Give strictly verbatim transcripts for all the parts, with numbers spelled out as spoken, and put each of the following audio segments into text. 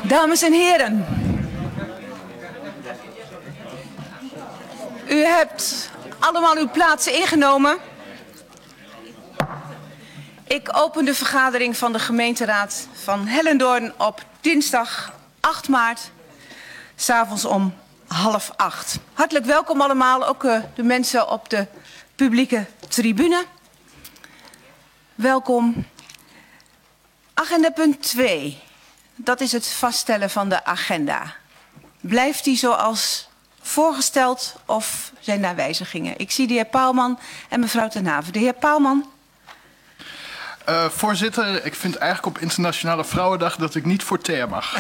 Dames en heren, u hebt allemaal uw plaatsen ingenomen. Ik open de vergadering van de gemeenteraad van Hellendoorn op dinsdag acht maart, 's avonds om half acht. Hartelijk welkom allemaal, ook uh, de mensen op de publieke tribune. Welkom. Agenda punt twee. Dat is het vaststellen van de agenda. Blijft die zoals voorgesteld of zijn daar wijzigingen? Ik zie de heer Paalman en mevrouw Ten Haven. De heer Paalman. Uh, voorzitter, ik vind eigenlijk op Internationale Vrouwendag dat ik niet voor thee mag.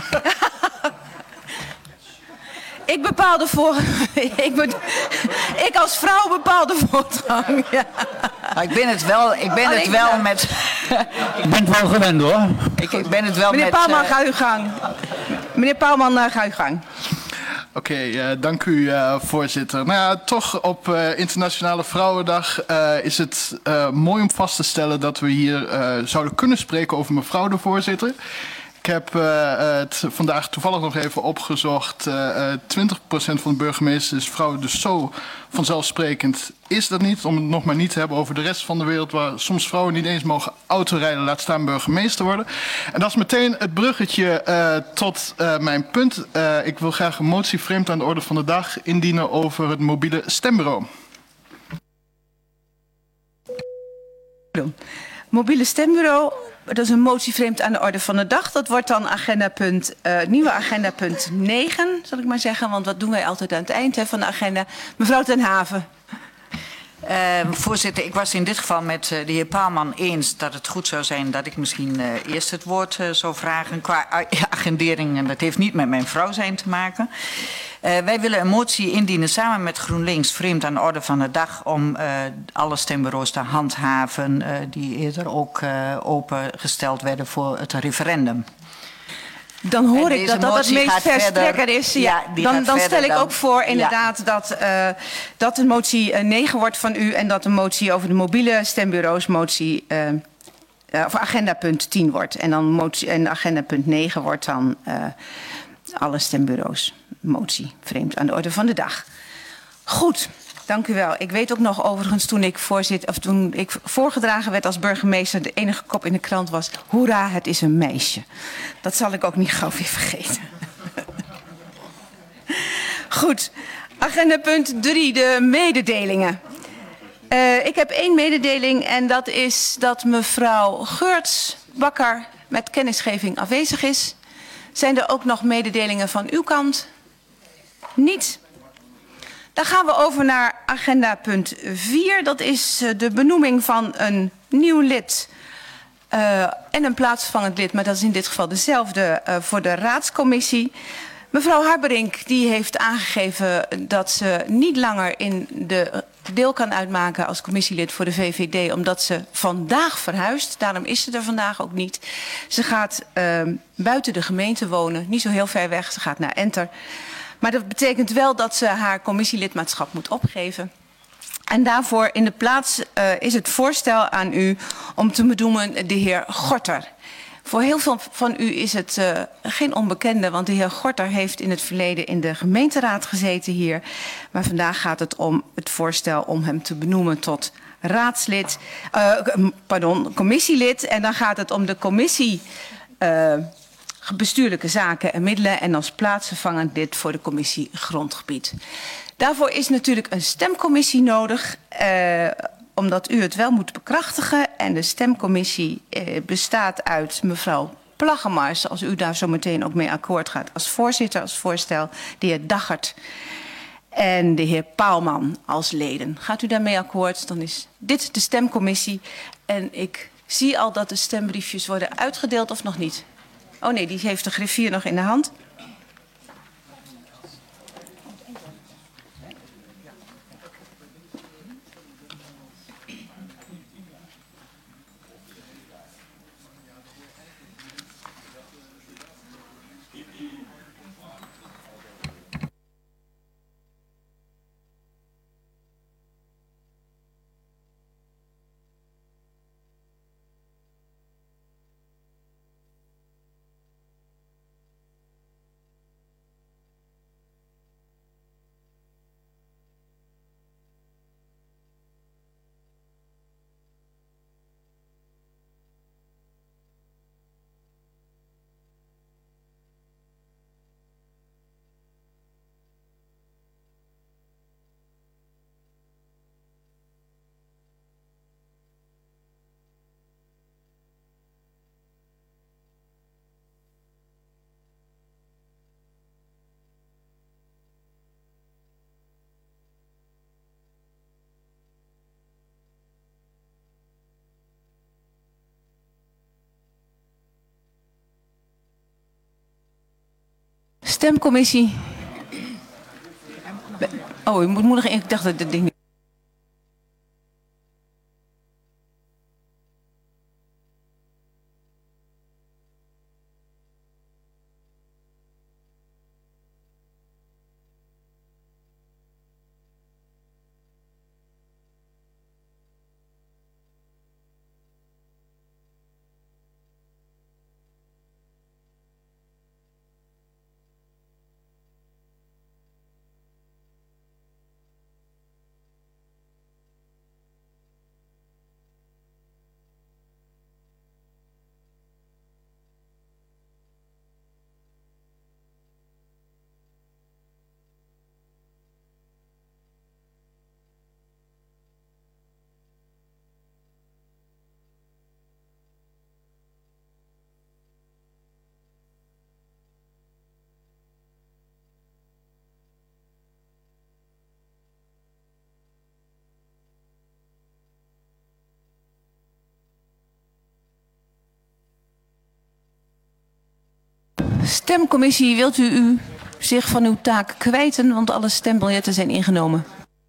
Ik bepaal de voor... ik, be... ik als vrouw bepaal de voortgang. Ja. Maar ik ben het wel, ik ben het wel met... Ik ben het wel gewend hoor. Ik, ik ben het wel Meneer met... Paalman, uh... ga uw gang. Meneer Paalman, uh, ga uw gang. Oké, okay, uh, dank u uh, voorzitter. Nou ja, toch op uh, Internationale Vrouwendag uh, is het uh, mooi om vast te stellen dat we hier uh, zouden kunnen spreken over mevrouw de voorzitter. Ik heb uh, het vandaag toevallig nog even opgezocht. Uh, twintig procent van de burgemeesters is vrouw, dus zo vanzelfsprekend is dat niet. Om het nog maar niet te hebben over de rest van de wereld, waar soms vrouwen niet eens mogen autorijden, laat staan burgemeester worden. En dat is meteen het bruggetje uh, tot uh, mijn punt. Uh, ik wil graag een motie vreemd aan de orde van de dag indienen over het mobiele stembureau. Mobiele stembureau. Dat is een motie vreemd aan de orde van de dag. Dat wordt dan agenda punt, uh, nieuwe agenda punt negen, zal ik maar zeggen. Want wat doen wij altijd aan het eind hè, van de agenda? Mevrouw Ten Haven. Uh, voorzitter, ik was in dit geval met uh, de heer Paalman eens dat het goed zou zijn dat ik misschien uh, eerst het woord uh, zou vragen qua agendering. En dat heeft niet met mijn vrouw zijn te maken. Uh, wij willen een motie indienen samen met GroenLinks vreemd aan de orde van de dag om uh, alle stembureaus te handhaven uh, die eerder ook uh, opengesteld werden voor het referendum. Dan hoor ik dat dat het meest verstrekker is. Ja, ja, dan dan stel ik dan, ook voor inderdaad ja. dat, uh, dat de motie uh, negen wordt van u en dat de motie over de mobiele stembureaus motie, uh, uh, of agenda punt tien wordt. En dan motie, en agenda punt negen wordt dan uh, alle stembureaus motie vreemd aan de orde van de dag. Goed. Dank u wel. Ik weet ook nog overigens toen ik, voorzit, of toen ik voorgedragen werd als burgemeester, de enige kop in de krant was, hoera, het is een meisje. Dat zal ik ook niet gauw weer vergeten. Goed, agenda punt drie, de mededelingen. Uh, ik heb één mededeling en dat is dat mevrouw Geurts Bakker met kennisgeving afwezig is. Zijn er ook nog mededelingen van uw kant? Niet. Dan gaan we over naar agenda punt vier. Dat is de benoeming van een nieuw lid uh, en een plaatsvervangend lid. Maar dat is in dit geval dezelfde uh, voor de raadscommissie. Mevrouw Harberink die heeft aangegeven dat ze niet langer in de deel kan uitmaken als commissielid voor de V V D. Omdat ze vandaag verhuist. Daarom is ze er vandaag ook niet. Ze gaat uh, buiten de gemeente wonen. Niet zo heel ver weg. Ze gaat naar Enter. Maar dat betekent wel dat ze haar commissielidmaatschap moet opgeven. En daarvoor in de plaats uh, is het voorstel aan u om te benoemen de heer Gorter. Voor heel veel van u is het uh, geen onbekende, want de heer Gorter heeft in het verleden in de gemeenteraad gezeten hier. Maar vandaag gaat het om het voorstel om hem te benoemen tot raadslid, uh, pardon, commissielid. En dan gaat het om de commissie Uh, bestuurlijke zaken en middelen en als plaatsvervangend lid voor de commissie grondgebied. Daarvoor is natuurlijk een stemcommissie nodig, eh, omdat u het wel moet bekrachtigen. En de stemcommissie eh, bestaat uit mevrouw Plaggemars, als u daar zo meteen ook mee akkoord gaat, als voorzitter, als voorstel, de heer Daggert en de heer Paalman als leden. Gaat u daarmee akkoord, dan is dit de stemcommissie. En ik zie al dat de stembriefjes worden uitgedeeld of nog niet. Oh nee, die heeft de griffier nog in de hand. Stemcommissie. Oh, ik moet nog. Ik dacht dat dit ding. Stemcommissie, wilt u, u zich van uw taak kwijten, want alle stembiljetten zijn ingenomen?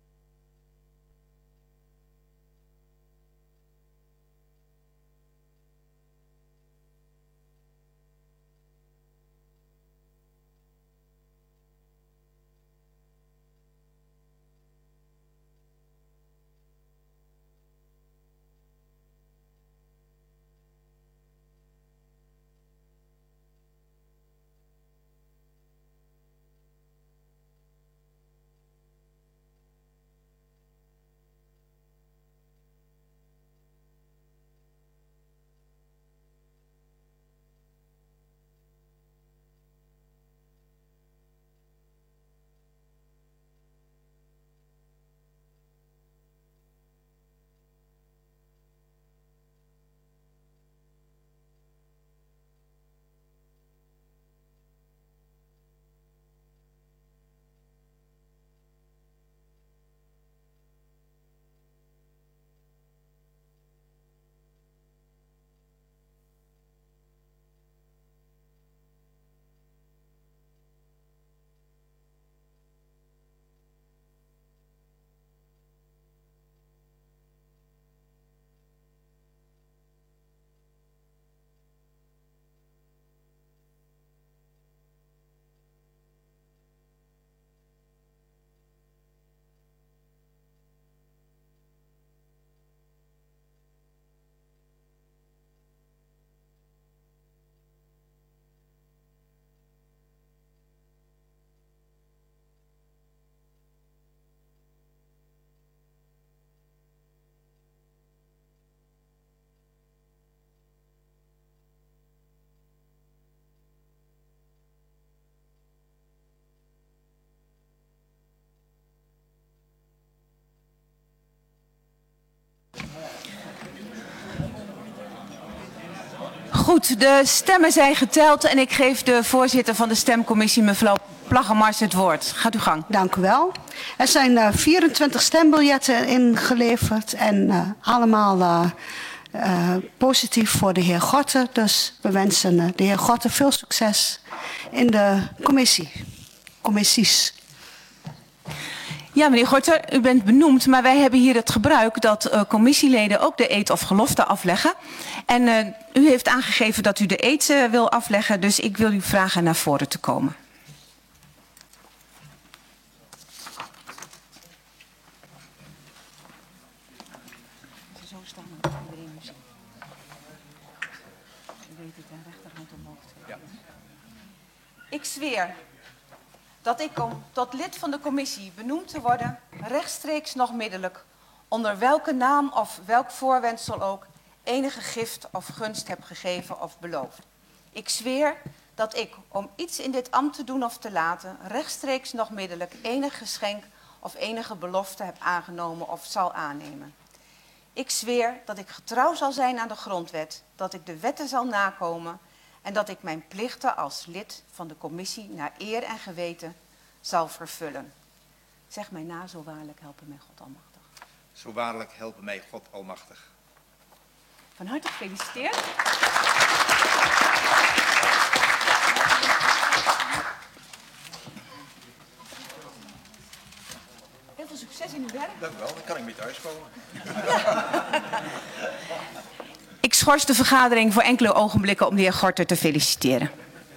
Goed, de stemmen zijn geteld en ik geef de voorzitter van de stemcommissie, mevrouw Plaggemars, het woord. Gaat uw gang. Dank u wel. Er zijn uh, vierentwintig stembiljetten ingeleverd en uh, allemaal uh, uh, positief voor de heer Gorten. Dus we wensen uh, de heer Gorten veel succes in de commissie. commissies. Ja, meneer Gorten, u bent benoemd, maar wij hebben hier het gebruik dat uh, commissieleden ook de eed of gelofte afleggen. En uh, u heeft aangegeven dat u de eed uh, wil afleggen, dus ik wil u vragen naar voren te komen. Zo staan we iedereen nu zien. U weet het, de rechterhand omhoog. Ja. Ik zweer dat ik om tot lid van de commissie benoemd te worden, rechtstreeks nog middelijk, onder welke naam of welk voorwendsel ook, enige gift of gunst heb gegeven of beloofd. Ik zweer dat ik, om iets in dit ambt te doen of te laten, rechtstreeks nog middelijk enig geschenk of enige belofte heb aangenomen of zal aannemen. Ik zweer dat ik getrouw zal zijn aan de grondwet, dat ik de wetten zal nakomen en dat ik mijn plichten als lid van de commissie naar eer en geweten zal vervullen. Zeg mij na, zo waarlijk helpen mij God Almachtig. Zo waarlijk helpen mij God Almachtig. Van harte gefeliciteerd. Dank u wel, dan kan ik mee thuiskomen. Ik schors de vergadering voor enkele ogenblikken om de heer Gorter te feliciteren.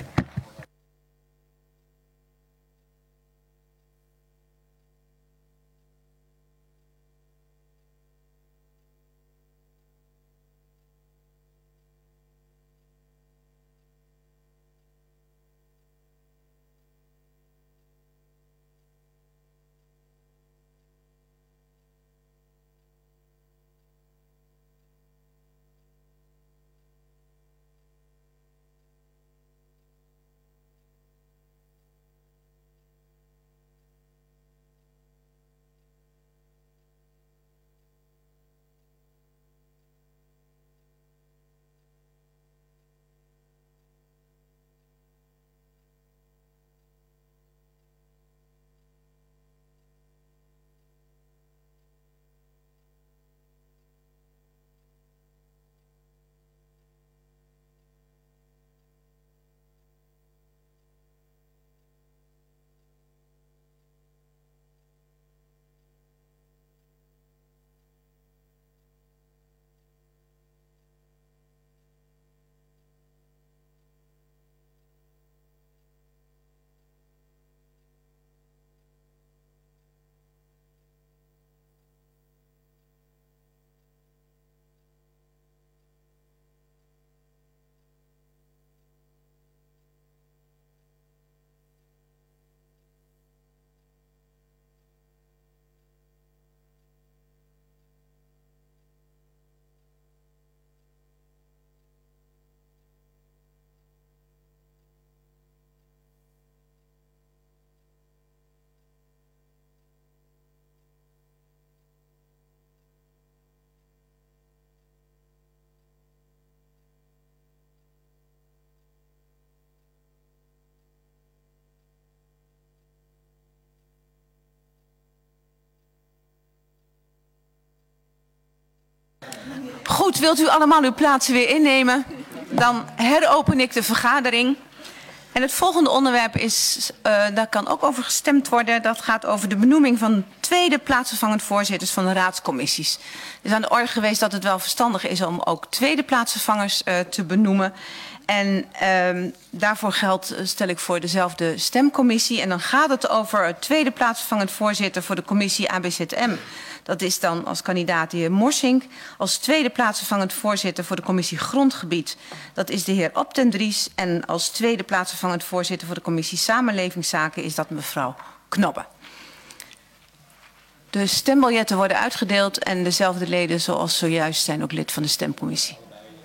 Goed, wilt u allemaal uw plaatsen weer innemen? Dan heropen ik de vergadering. En het volgende onderwerp is, uh, daar kan ook over gestemd worden. Dat gaat over de benoeming van tweede plaatsvervangend voorzitters van de raadscommissies. Het is aan de orde geweest dat het wel verstandig is om ook tweede plaatsvervangers uh, te benoemen. En uh, daarvoor geldt, stel ik voor, dezelfde stemcommissie. En dan gaat het over het tweede plaatsvervangend voorzitter voor de commissie A B Z M. Dat is dan als kandidaat de heer Morsink. Als tweede plaatsvervangend voorzitter voor de commissie Grondgebied. Dat is de heer Op den Dries. En als tweede plaatsvervangend voorzitter voor de commissie Samenlevingszaken is dat mevrouw Knobbe. De stembiljetten worden uitgedeeld en dezelfde leden zoals zojuist zijn ook lid van de stemcommissie.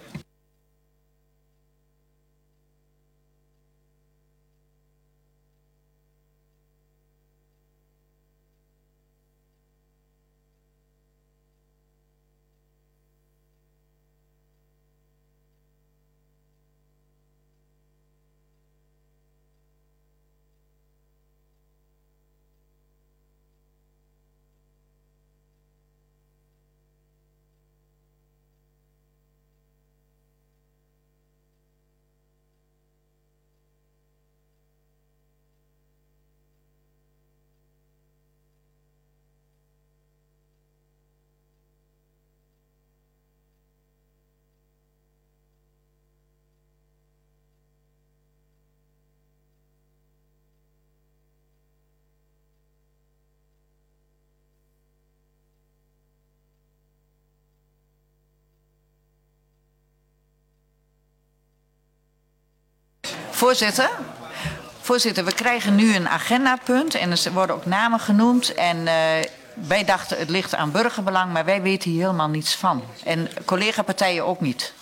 Voorzitter, voorzitter, we krijgen nu een agendapunt en er worden ook namen genoemd. En uh, wij dachten het ligt aan burgerbelang, maar wij weten hier helemaal niets van. En collega-partijen ook niet.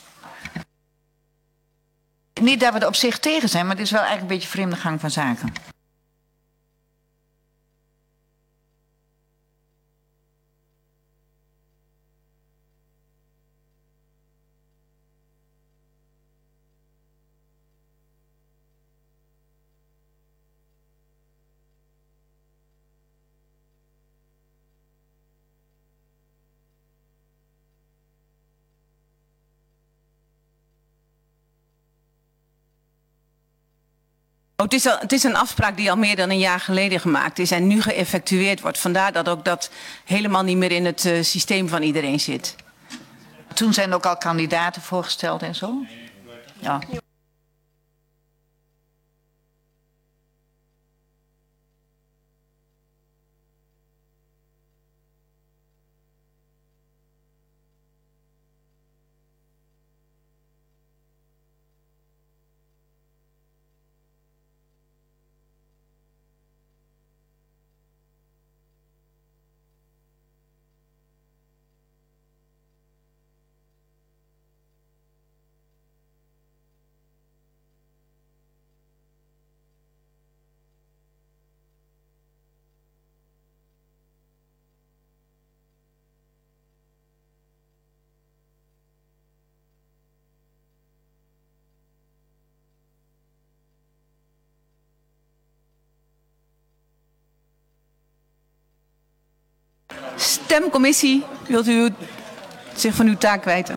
Niet dat we er op zich tegen zijn, maar het is wel eigenlijk een beetje vreemde gang van zaken. Oh, het, is al, het is een afspraak die al meer dan een jaar geleden gemaakt is en nu geëffectueerd wordt. Vandaar dat ook dat helemaal niet meer in het uh, systeem van iedereen zit. Toen zijn ook al kandidaten voorgesteld en zo? Ja. Stemcommissie, wilt u zich van uw taak kwijten?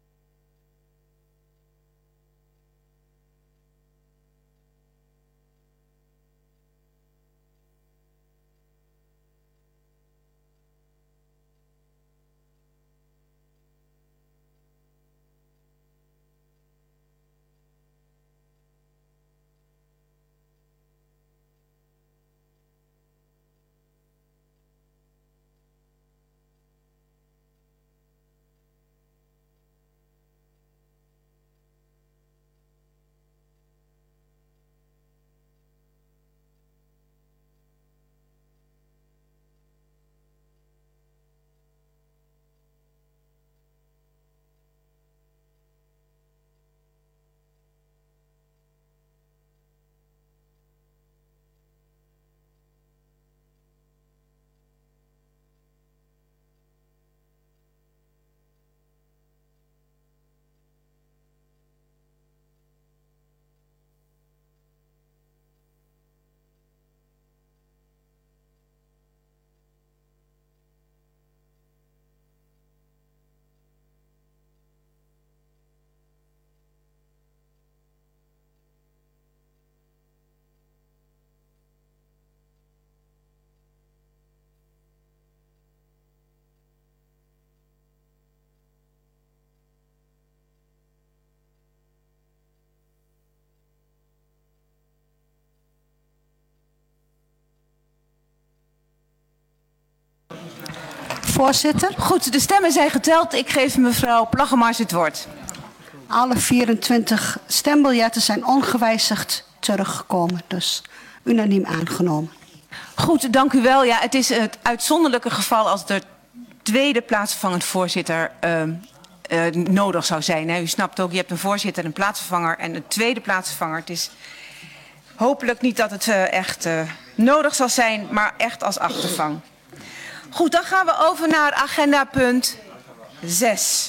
Voorzitter. Goed, de stemmen zijn geteld. Ik geef mevrouw Plaggemars het woord. Alle vierentwintig stembiljetten zijn ongewijzigd teruggekomen. Dus unaniem aangenomen. Goed, dank u wel. Ja, het is het uitzonderlijke geval als de tweede plaatsvervangend voorzitter uh, uh, nodig zou zijn. Hè. U snapt ook, je hebt een voorzitter, een plaatsvervanger en een tweede plaatsvervanger. Het is hopelijk niet dat het uh, echt uh, nodig zal zijn, maar echt als achtervang. Goed, dan gaan we over naar agenda punt zes.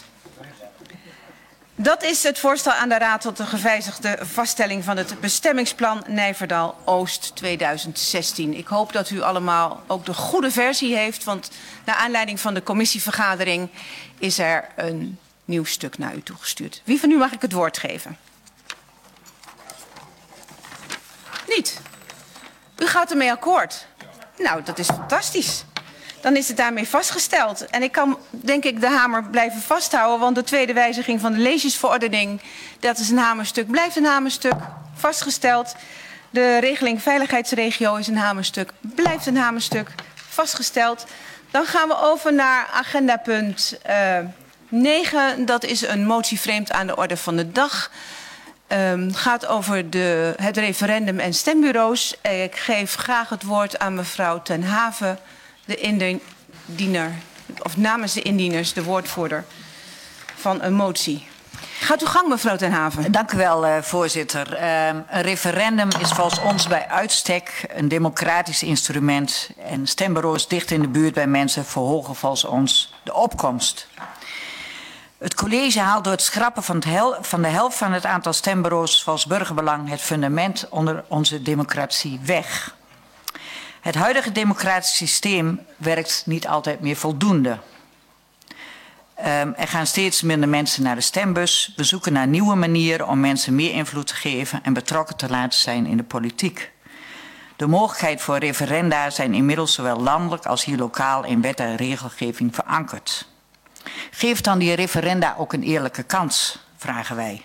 Dat is het voorstel aan de Raad tot de gewijzigde vaststelling van het bestemmingsplan Nijverdal Oost tweeduizend zestien. Ik hoop dat u allemaal ook de goede versie heeft, want naar aanleiding van de commissievergadering is er een nieuw stuk naar u toegestuurd. Wie van u mag ik het woord geven? Niet? U gaat ermee akkoord? Nou, dat is fantastisch. Dan is het daarmee vastgesteld. En ik kan, denk ik, de hamer blijven vasthouden, want de tweede wijziging van de leesjesverordening, dat is een hamerstuk, blijft een hamerstuk, vastgesteld. De regeling veiligheidsregio is een hamerstuk, blijft een hamerstuk, vastgesteld. Dan gaan we over naar agenda punt uh, negen. Dat is een motie vreemd aan de orde van de dag. Het uh, gaat over de, het referendum en stembureaus. Ik geef graag het woord aan mevrouw Ten Haven, de indiener, of namens de indieners, de woordvoerder van een motie. Gaat uw gang, mevrouw Ten Haven. Dank u wel, uh, voorzitter. Uh, een referendum is volgens ons bij uitstek een democratisch instrument. En stembureaus dicht in de buurt bij mensen verhogen volgens ons de opkomst. Het college haalt door het schrappen van, het hel van de helft van het aantal stembureaus volgens burgerbelang het fundament onder onze democratie weg. Het huidige democratisch systeem werkt niet altijd meer voldoende. Um, er gaan steeds minder mensen naar de stembus. We zoeken naar nieuwe manieren om mensen meer invloed te geven en betrokken te laten zijn in de politiek. De mogelijkheid voor referenda zijn inmiddels zowel landelijk als hier lokaal in wet en regelgeving verankerd. Geef dan die referenda ook een eerlijke kans, vragen wij.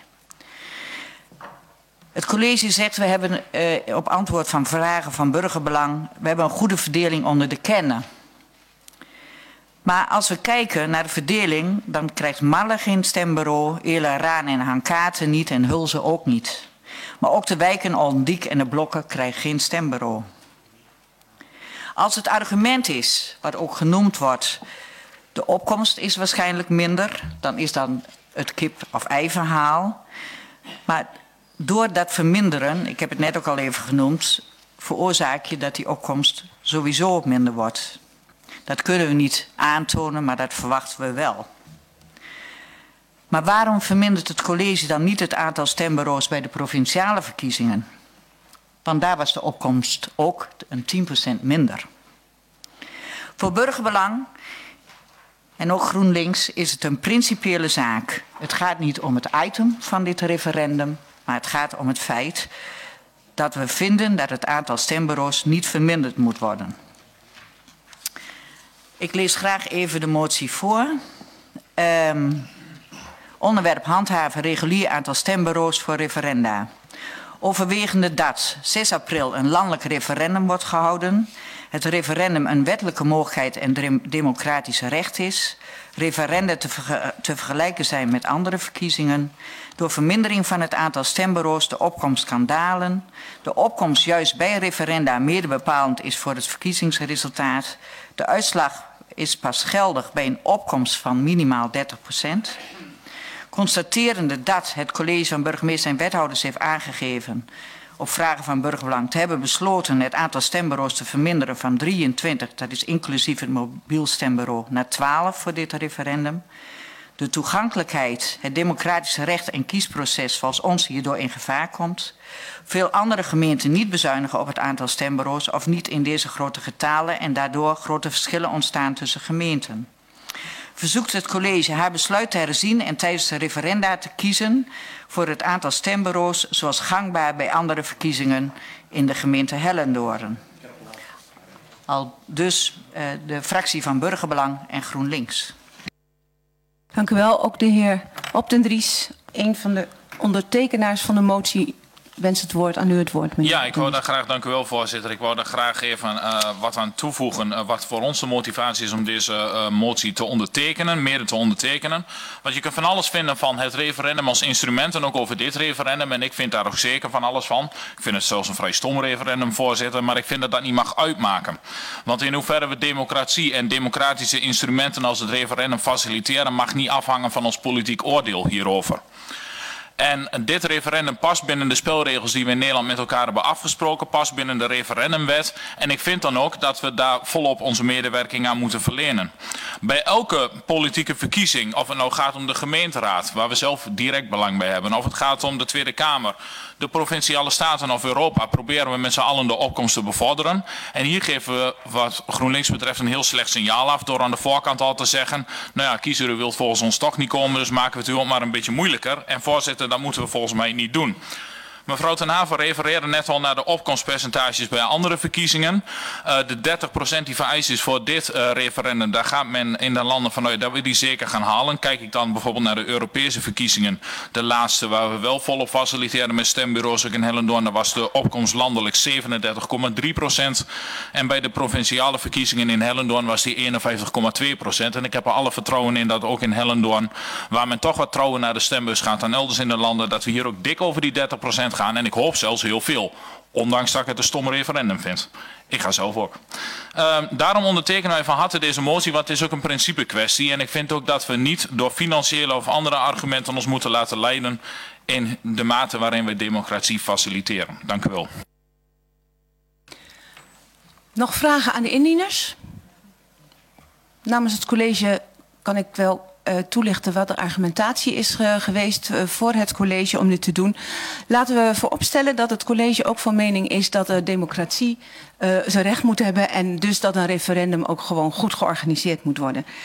Het college zegt, we hebben uh, op antwoord van vragen van burgerbelang, we hebben een goede verdeling onder de kernen. Maar als we kijken naar de verdeling, dan krijgt Malle geen stembureau, Ela Raan en Hankaten niet en Hulze ook niet. Maar ook de wijken Oldendiek en de Blokken krijgen geen stembureau. Als het argument is, wat ook genoemd wordt, de opkomst is waarschijnlijk minder, dan is dan het kip-of-ei verhaal. Maar door dat verminderen, ik heb het net ook al even genoemd, veroorzaak je dat die opkomst sowieso minder wordt. Dat kunnen we niet aantonen, maar dat verwachten we wel. Maar waarom vermindert het college dan niet het aantal stembureaus bij de provinciale verkiezingen? Want daar was de opkomst ook een tien procent minder. Voor burgerbelang en ook GroenLinks is het een principiële zaak. Het gaat niet om het item van dit referendum, maar het gaat om het feit dat we vinden dat het aantal stembureaus niet verminderd moet worden. Ik lees graag even de motie voor. Um, onderwerp handhaven regulier aantal stembureaus voor referenda. Overwegende dat zes april een landelijk referendum wordt gehouden. Het referendum een wettelijke mogelijkheid en democratische recht is. Referenda te, verge te vergelijken zijn met andere verkiezingen. Door vermindering van het aantal stembureaus de opkomst kan dalen. De opkomst juist bij referenda mede bepalend is voor het verkiezingsresultaat. De uitslag is pas geldig bij een opkomst van minimaal dertig procent. Constaterende dat het college van burgemeester en wethouders heeft aangegeven op vragen van burgerbelang te hebben besloten het aantal stembureaus te verminderen van drieëntwintig, dat is inclusief het mobiel stembureau, naar twaalf voor dit referendum. De toegankelijkheid, het democratische recht en kiesproces volgens ons hierdoor in gevaar komt. Veel andere gemeenten niet bezuinigen op het aantal stembureaus of niet in deze grote getalen en daardoor grote verschillen ontstaan tussen gemeenten. Verzoekt het college haar besluit te herzien en tijdens de referenda te kiezen voor het aantal stembureaus zoals gangbaar bij andere verkiezingen in de gemeente Hellendoorn. Al dus uh, de fractie van Burgerbelang en GroenLinks. Dank u wel. Ook de heer Op den Dries, een van de ondertekenaars van de motie, wens het woord aan u het woord. Meneer. Ja, ik wou daar graag, dank u wel voorzitter. Ik wou daar graag even uh, wat aan toevoegen. Uh, wat voor ons de motivatie is om deze uh, motie te ondertekenen, mede te ondertekenen. Want je kunt van alles vinden van het referendum als instrument en ook over dit referendum. En ik vind daar ook zeker van alles van. Ik vind het zelfs een vrij stom referendum, voorzitter. Maar ik vind dat dat niet mag uitmaken. Want in hoeverre we democratie en democratische instrumenten als het referendum faciliteren, mag niet afhangen van ons politiek oordeel hierover. En dit referendum past binnen de spelregels die we in Nederland met elkaar hebben afgesproken, past binnen de referendumwet. En ik vind dan ook dat we daar volop onze medewerking aan moeten verlenen. Bij elke politieke verkiezing, of het nou gaat om de gemeenteraad, waar we zelf direct belang bij hebben, of het gaat om de Tweede Kamer, de provinciale staten of Europa, proberen we met z'n allen de opkomst te bevorderen. En hier geven we wat GroenLinks betreft een heel slecht signaal af door aan de voorkant al te zeggen, nou ja, kiezer, u wilt volgens ons toch niet komen, dus maken we het u ook maar een beetje moeilijker. En voorzitter, dat moeten we volgens mij niet doen. Mevrouw Ten Haven refereerde net al naar de opkomstpercentages bij andere verkiezingen. Uh, de dertig procent die vereist is voor dit uh, referendum, daar gaat men in de landen vanuit dat we die zeker gaan halen. Kijk ik dan bijvoorbeeld naar de Europese verkiezingen, de laatste waar we wel volop faciliteerden met stembureaus ook in Hellendoorn, daar was de opkomst landelijk zevenendertig komma drie procent. En bij de provinciale verkiezingen in Hellendoorn was die eenenvijftig komma twee procent. En ik heb er alle vertrouwen in dat ook in Hellendoorn, waar men toch wat trouwen naar de stembus gaat dan elders in de landen, dat we hier ook dik over die dertig procent gaan. En ik hoop zelfs heel veel. Ondanks dat ik het een stom referendum vind. Ik ga zelf ook. Uh, daarom ondertekenen wij van harte deze motie, want het is ook een principe kwestie. En ik vind ook dat we niet door financiële of andere argumenten ons moeten laten leiden in de mate waarin we democratie faciliteren. Dank u wel. Nog vragen aan de indieners? Namens het college kan ik wel Uh, toelichten wat de argumentatie is uh, geweest uh, voor het college om dit te doen. Laten we vooropstellen dat het college ook van mening is dat de democratie uh, zijn recht moet hebben en dus dat een referendum ook gewoon goed georganiseerd moet worden.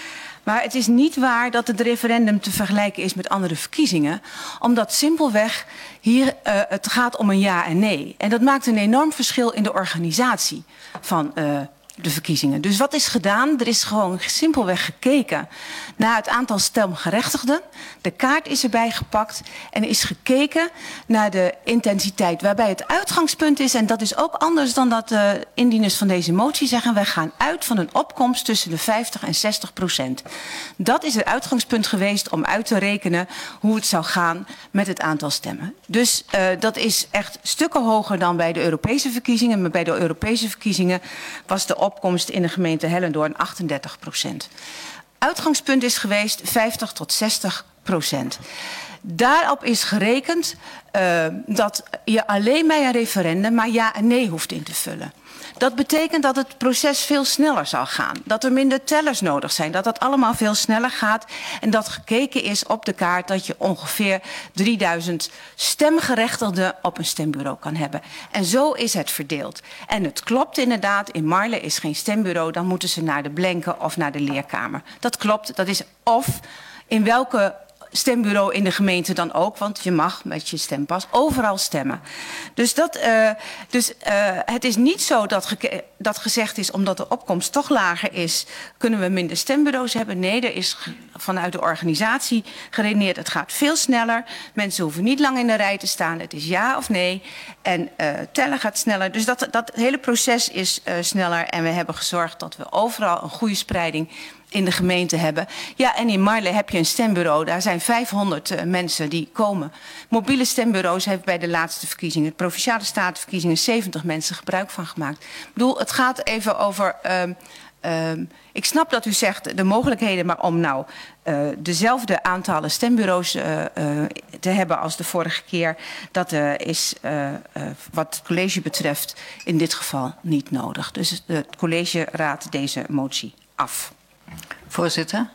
Maar het is niet waar dat het referendum te vergelijken is met andere verkiezingen. Omdat simpelweg hier uh, het gaat om een ja en nee. En dat maakt een enorm verschil in de organisatie van uh, de verkiezingen. Dus wat is gedaan? Er is gewoon simpelweg gekeken naar het aantal stemgerechtigden. De kaart is erbij gepakt en is gekeken naar de intensiteit. Waarbij het uitgangspunt is, en dat is ook anders dan dat de indieners van deze motie zeggen, wij gaan uit van een opkomst tussen de vijftig en zestig procent. Dat is het uitgangspunt geweest om uit te rekenen hoe het zou gaan met het aantal stemmen. Dus uh, dat is echt stukken hoger dan bij de Europese verkiezingen. Maar bij de Europese verkiezingen was de opkomst in de gemeente Hellendoorn achtendertig procent. Uitgangspunt is geweest vijftig tot zestig procent. Daarop is gerekend uh, dat je alleen bij een referendum maar ja en nee hoeft in te vullen. Dat betekent dat het proces veel sneller zal gaan. Dat er minder tellers nodig zijn. Dat dat allemaal veel sneller gaat. En dat gekeken is op de kaart dat je ongeveer drieduizend stemgerechtigden op een stembureau kan hebben. En zo is het verdeeld. En het klopt inderdaad, in Marle is geen stembureau. Dan moeten ze naar de Blenken of naar de Leerkamer. Dat klopt, dat is of in welke stembureau in de gemeente dan ook, want je mag met je stempas overal stemmen. Dus, dat, uh, dus uh, het is niet zo dat, ge dat gezegd is, omdat de opkomst toch lager is, kunnen we minder stembureaus hebben. Nee, er is vanuit de organisatie geredeneerd, het gaat veel sneller. Mensen hoeven niet lang in de rij te staan. Het is ja of nee. En uh, tellen gaat sneller. Dus dat, dat hele proces is uh, sneller. En we hebben gezorgd dat we overal een goede spreiding in de gemeente hebben. Ja, en in Marle heb je een stembureau. Daar zijn vijfhonderd uh, mensen die komen. Mobiele stembureaus hebben bij de laatste verkiezingen, de Provinciale Statenverkiezingen, zeventig mensen gebruik van gemaakt. Ik bedoel, het gaat even over Um, Um, ik snap dat u zegt de mogelijkheden, maar om nou uh, dezelfde aantallen stembureaus uh, uh, te hebben als de vorige keer, dat uh, is uh, uh, wat het college betreft in dit geval niet nodig. Dus het college raadt deze motie af. Voorzitter.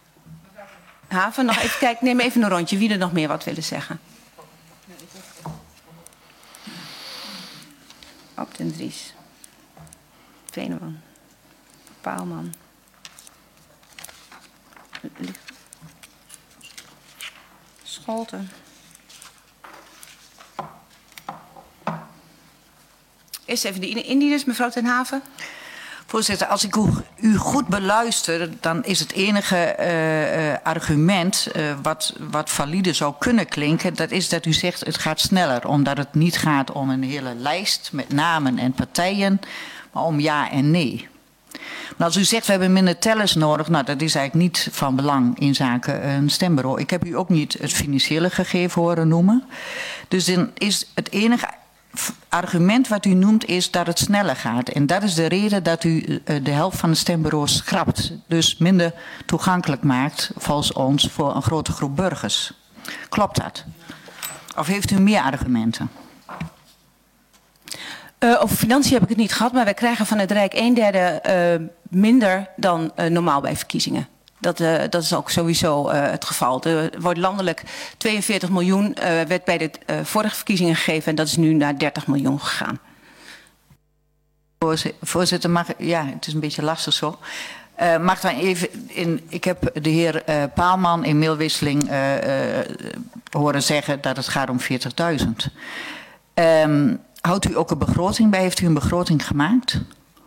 Haven, nog even kijken, neem even een rondje. Wie er nog meer wat willen zeggen? Op den Dries. Veneman. Paalman. Scholten. Eerst even de indieners, mevrouw Ten Haven. Voorzitter, als ik u goed beluister, dan is het enige uh, uh, argument uh, wat, wat valide zou kunnen klinken, dat is dat u zegt het gaat sneller, omdat het niet gaat om een hele lijst met namen en partijen, maar om ja en nee. Maar als u zegt we hebben minder tellers nodig, nou dat is eigenlijk niet van belang in zaken een stembureau. Ik heb u ook niet het financiële gegeven horen noemen. Dus dan is het enige argument wat u noemt is dat het sneller gaat. En dat is de reden dat u de helft van de stembureaus schrapt. Dus minder toegankelijk maakt, volgens ons, voor een grote groep burgers. Klopt dat? Of heeft u meer argumenten? Uh, over financiën heb ik het niet gehad, maar wij krijgen van het Rijk een derde uh, minder dan uh, normaal bij verkiezingen. Dat, uh, dat is ook sowieso uh, het geval. Er wordt landelijk tweeënveertig miljoen, uh, werd bij de uh, vorige verkiezingen gegeven en dat is nu naar dertig miljoen gegaan. Voorzitter, mag, ja, het is een beetje lastig zo. Uh, mag dan even in, ik heb de heer uh, Paalman in mailwisseling uh, uh, horen zeggen dat het gaat om veertigduizend. Um, houdt u ook een begroting bij? Heeft u een begroting gemaakt?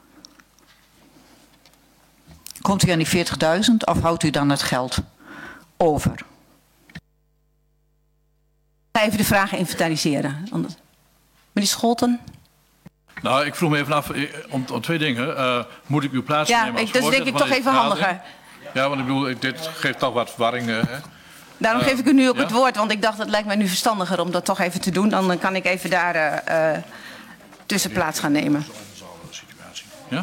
Komt u aan die veertigduizend of houdt u dan het geld over? Ik ga even de vragen inventariseren. Meneer Scholten. Nou, ik vroeg me even af om, om twee dingen. Uh, moet ik uw plaats ja, nemen als dat is denk ik toch even handiger. Ja, want ik bedoel, ik, dit geeft toch wat verwarring. Uh, Daarom uh, geef ik u nu ook ja? het woord, want ik dacht het lijkt mij nu verstandiger om dat toch even te doen. Dan kan ik even daar uh, uh, tussen plaats gaan nemen. Ja?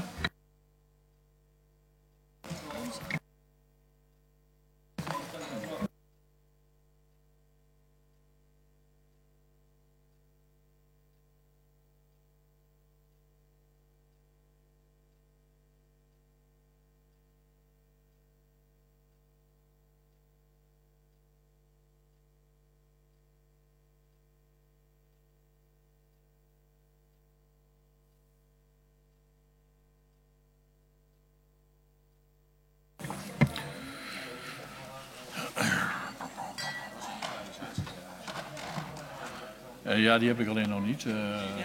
Uh, ja, die heb ik alleen nog niet. Uh,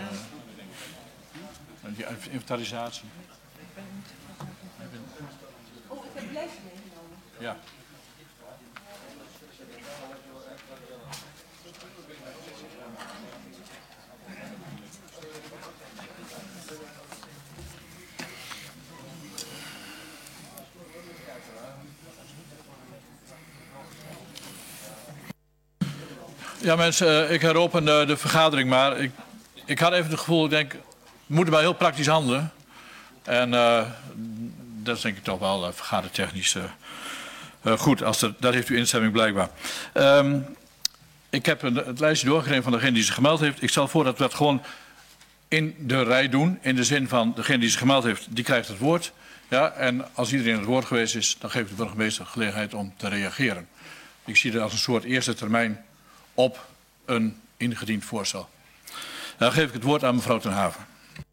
die inventarisatie. Oh, ik heb het lijstje meegenomen. Ja. Ja mensen, ik heropen de, de vergadering, maar ik, ik had even het gevoel, ik denk, we moeten wel heel praktisch handelen. En uh, dat is denk ik toch wel uh, vergadertechnisch uh, uh, goed, als er, dat heeft uw instemming blijkbaar. Um, ik heb een, het lijstje doorgegeven van degene die zich gemeld heeft. Ik stel voor dat we dat gewoon in de rij doen, in de zin van degene die zich gemeld heeft, die krijgt het woord. Ja, en als iedereen het woord geweest is, dan geeft de burgemeester gelegenheid om te reageren. Ik zie dat als een soort eerste termijn op een ingediend voorstel. Dan geef ik het woord aan mevrouw Ten Haven.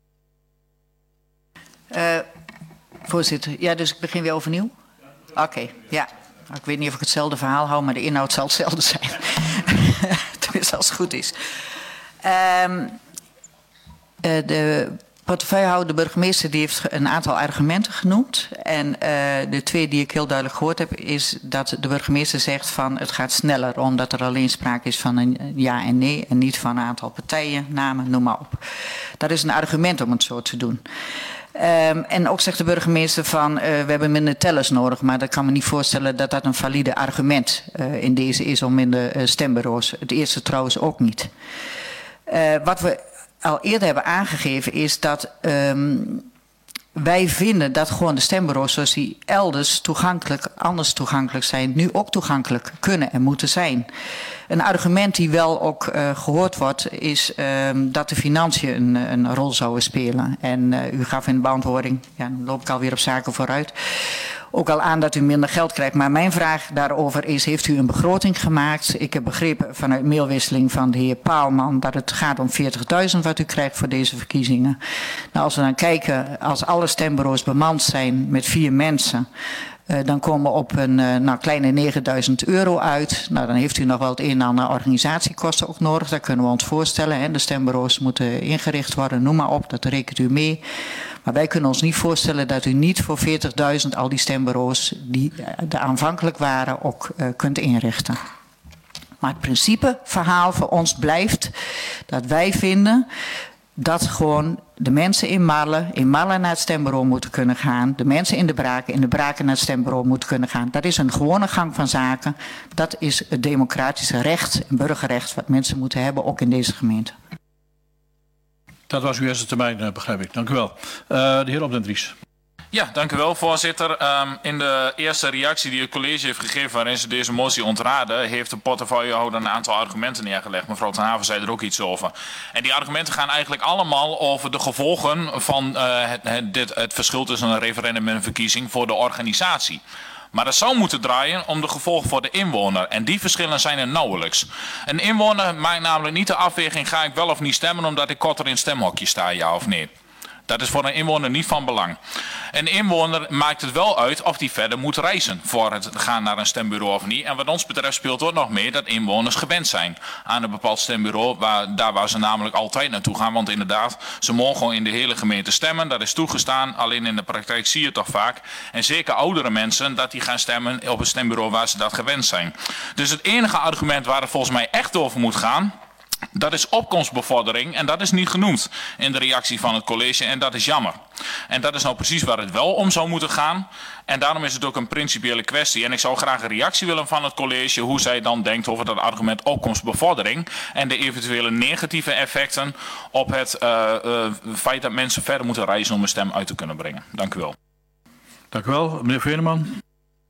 Uh, voorzitter, ja, dus ik begin weer overnieuw? Oké, okay, ja. Ik weet niet of ik hetzelfde verhaal hou, maar de inhoud zal hetzelfde zijn. Tenminste, als het goed is. Um, uh, de portefeuillehouder, de burgemeester, die heeft een aantal argumenten genoemd. En uh, de twee die ik heel duidelijk gehoord heb, is dat de burgemeester zegt van het gaat sneller, omdat er alleen sprake is van een ja en nee en niet van een aantal partijen, namen, noem maar op. Dat is een argument om het zo te doen. Um, en ook zegt de burgemeester van uh, we hebben minder tellers nodig, maar dat kan me niet voorstellen dat dat een valide argument uh, in deze is om minder uh, stembureaus. Het eerste trouwens ook niet. Uh, wat we al eerder hebben aangegeven is dat um, wij vinden dat gewoon de stembureaus zoals die elders toegankelijk, anders toegankelijk zijn, nu ook toegankelijk kunnen en moeten zijn. Een argument die wel ook uh, gehoord wordt is um, dat de financiën een, een rol zouden spelen. En uh, u gaf in de beantwoording, ja, dan loop ik alweer op zaken vooruit, ook al aan dat u minder geld krijgt. Maar mijn vraag daarover is, heeft u een begroting gemaakt? Ik heb begrepen vanuit mailwisseling van de heer Paalman dat het gaat om veertigduizend wat u krijgt voor deze verkiezingen. Nou, als we dan kijken, als alle stembureaus bemand zijn met vier mensen, Uh, dan komen we op een uh, nou, kleine negenduizend euro uit. Nou, dan heeft u nog wel het een en ander organisatiekosten ook nodig. Dat kunnen we ons voorstellen. Hè. De stembureaus moeten ingericht worden, noem maar op. Dat rekent u mee. Maar wij kunnen ons niet voorstellen dat u niet voor veertigduizend al die stembureaus die uh, er aanvankelijk waren ook uh, kunt inrichten. Maar het principeverhaal voor ons blijft dat wij vinden dat gewoon de mensen in Marle, in Marle naar het stembureau moeten kunnen gaan. De mensen in de Braken, in de Braken naar het stembureau moeten kunnen gaan. Dat is een gewone gang van zaken. Dat is het democratische recht en burgerrecht wat mensen moeten hebben, ook in deze gemeente. Dat was uw eerste termijn, begrijp ik. Dank u wel. Uh, de heer Op den Dries. Ja, dank u wel, voorzitter. Um, in de eerste reactie die het college heeft gegeven waarin ze deze motie ontraden, heeft de portefeuillehouder een aantal argumenten neergelegd. Mevrouw Ten Haven zei er ook iets over. En die argumenten gaan eigenlijk allemaal over de gevolgen van uh, het, het, dit, het verschil tussen een referendum en een verkiezing voor de organisatie. Maar dat zou moeten draaien om de gevolgen voor de inwoner. En die verschillen zijn er nauwelijks. Een inwoner maakt namelijk niet de afweging, ga ik wel of niet stemmen omdat ik korter in het stemhokje sta, ja of nee. Dat is voor een inwoner niet van belang. Een inwoner maakt het wel uit of die verder moet reizen voor het gaan naar een stembureau of niet. En wat ons betreft speelt ook nog mee dat inwoners gewend zijn aan een bepaald stembureau. Waar, daar waar ze namelijk altijd naartoe gaan. Want inderdaad, ze mogen gewoon in de hele gemeente stemmen. Dat is toegestaan. Alleen in de praktijk zie je het toch vaak. En zeker oudere mensen dat die gaan stemmen op een stembureau waar ze dat gewend zijn. Dus het enige argument waar het volgens mij echt over moet gaan, dat is opkomstbevordering en dat is niet genoemd in de reactie van het college en dat is jammer. En dat is nou precies waar het wel om zou moeten gaan. En daarom is het ook een principiële kwestie. En ik zou graag een reactie willen van het college hoe zij dan denkt over dat argument opkomstbevordering en de eventuele negatieve effecten op het uh, uh, feit dat mensen verder moeten reizen om een stem uit te kunnen brengen. Dank u wel. Dank u wel, meneer Veerman.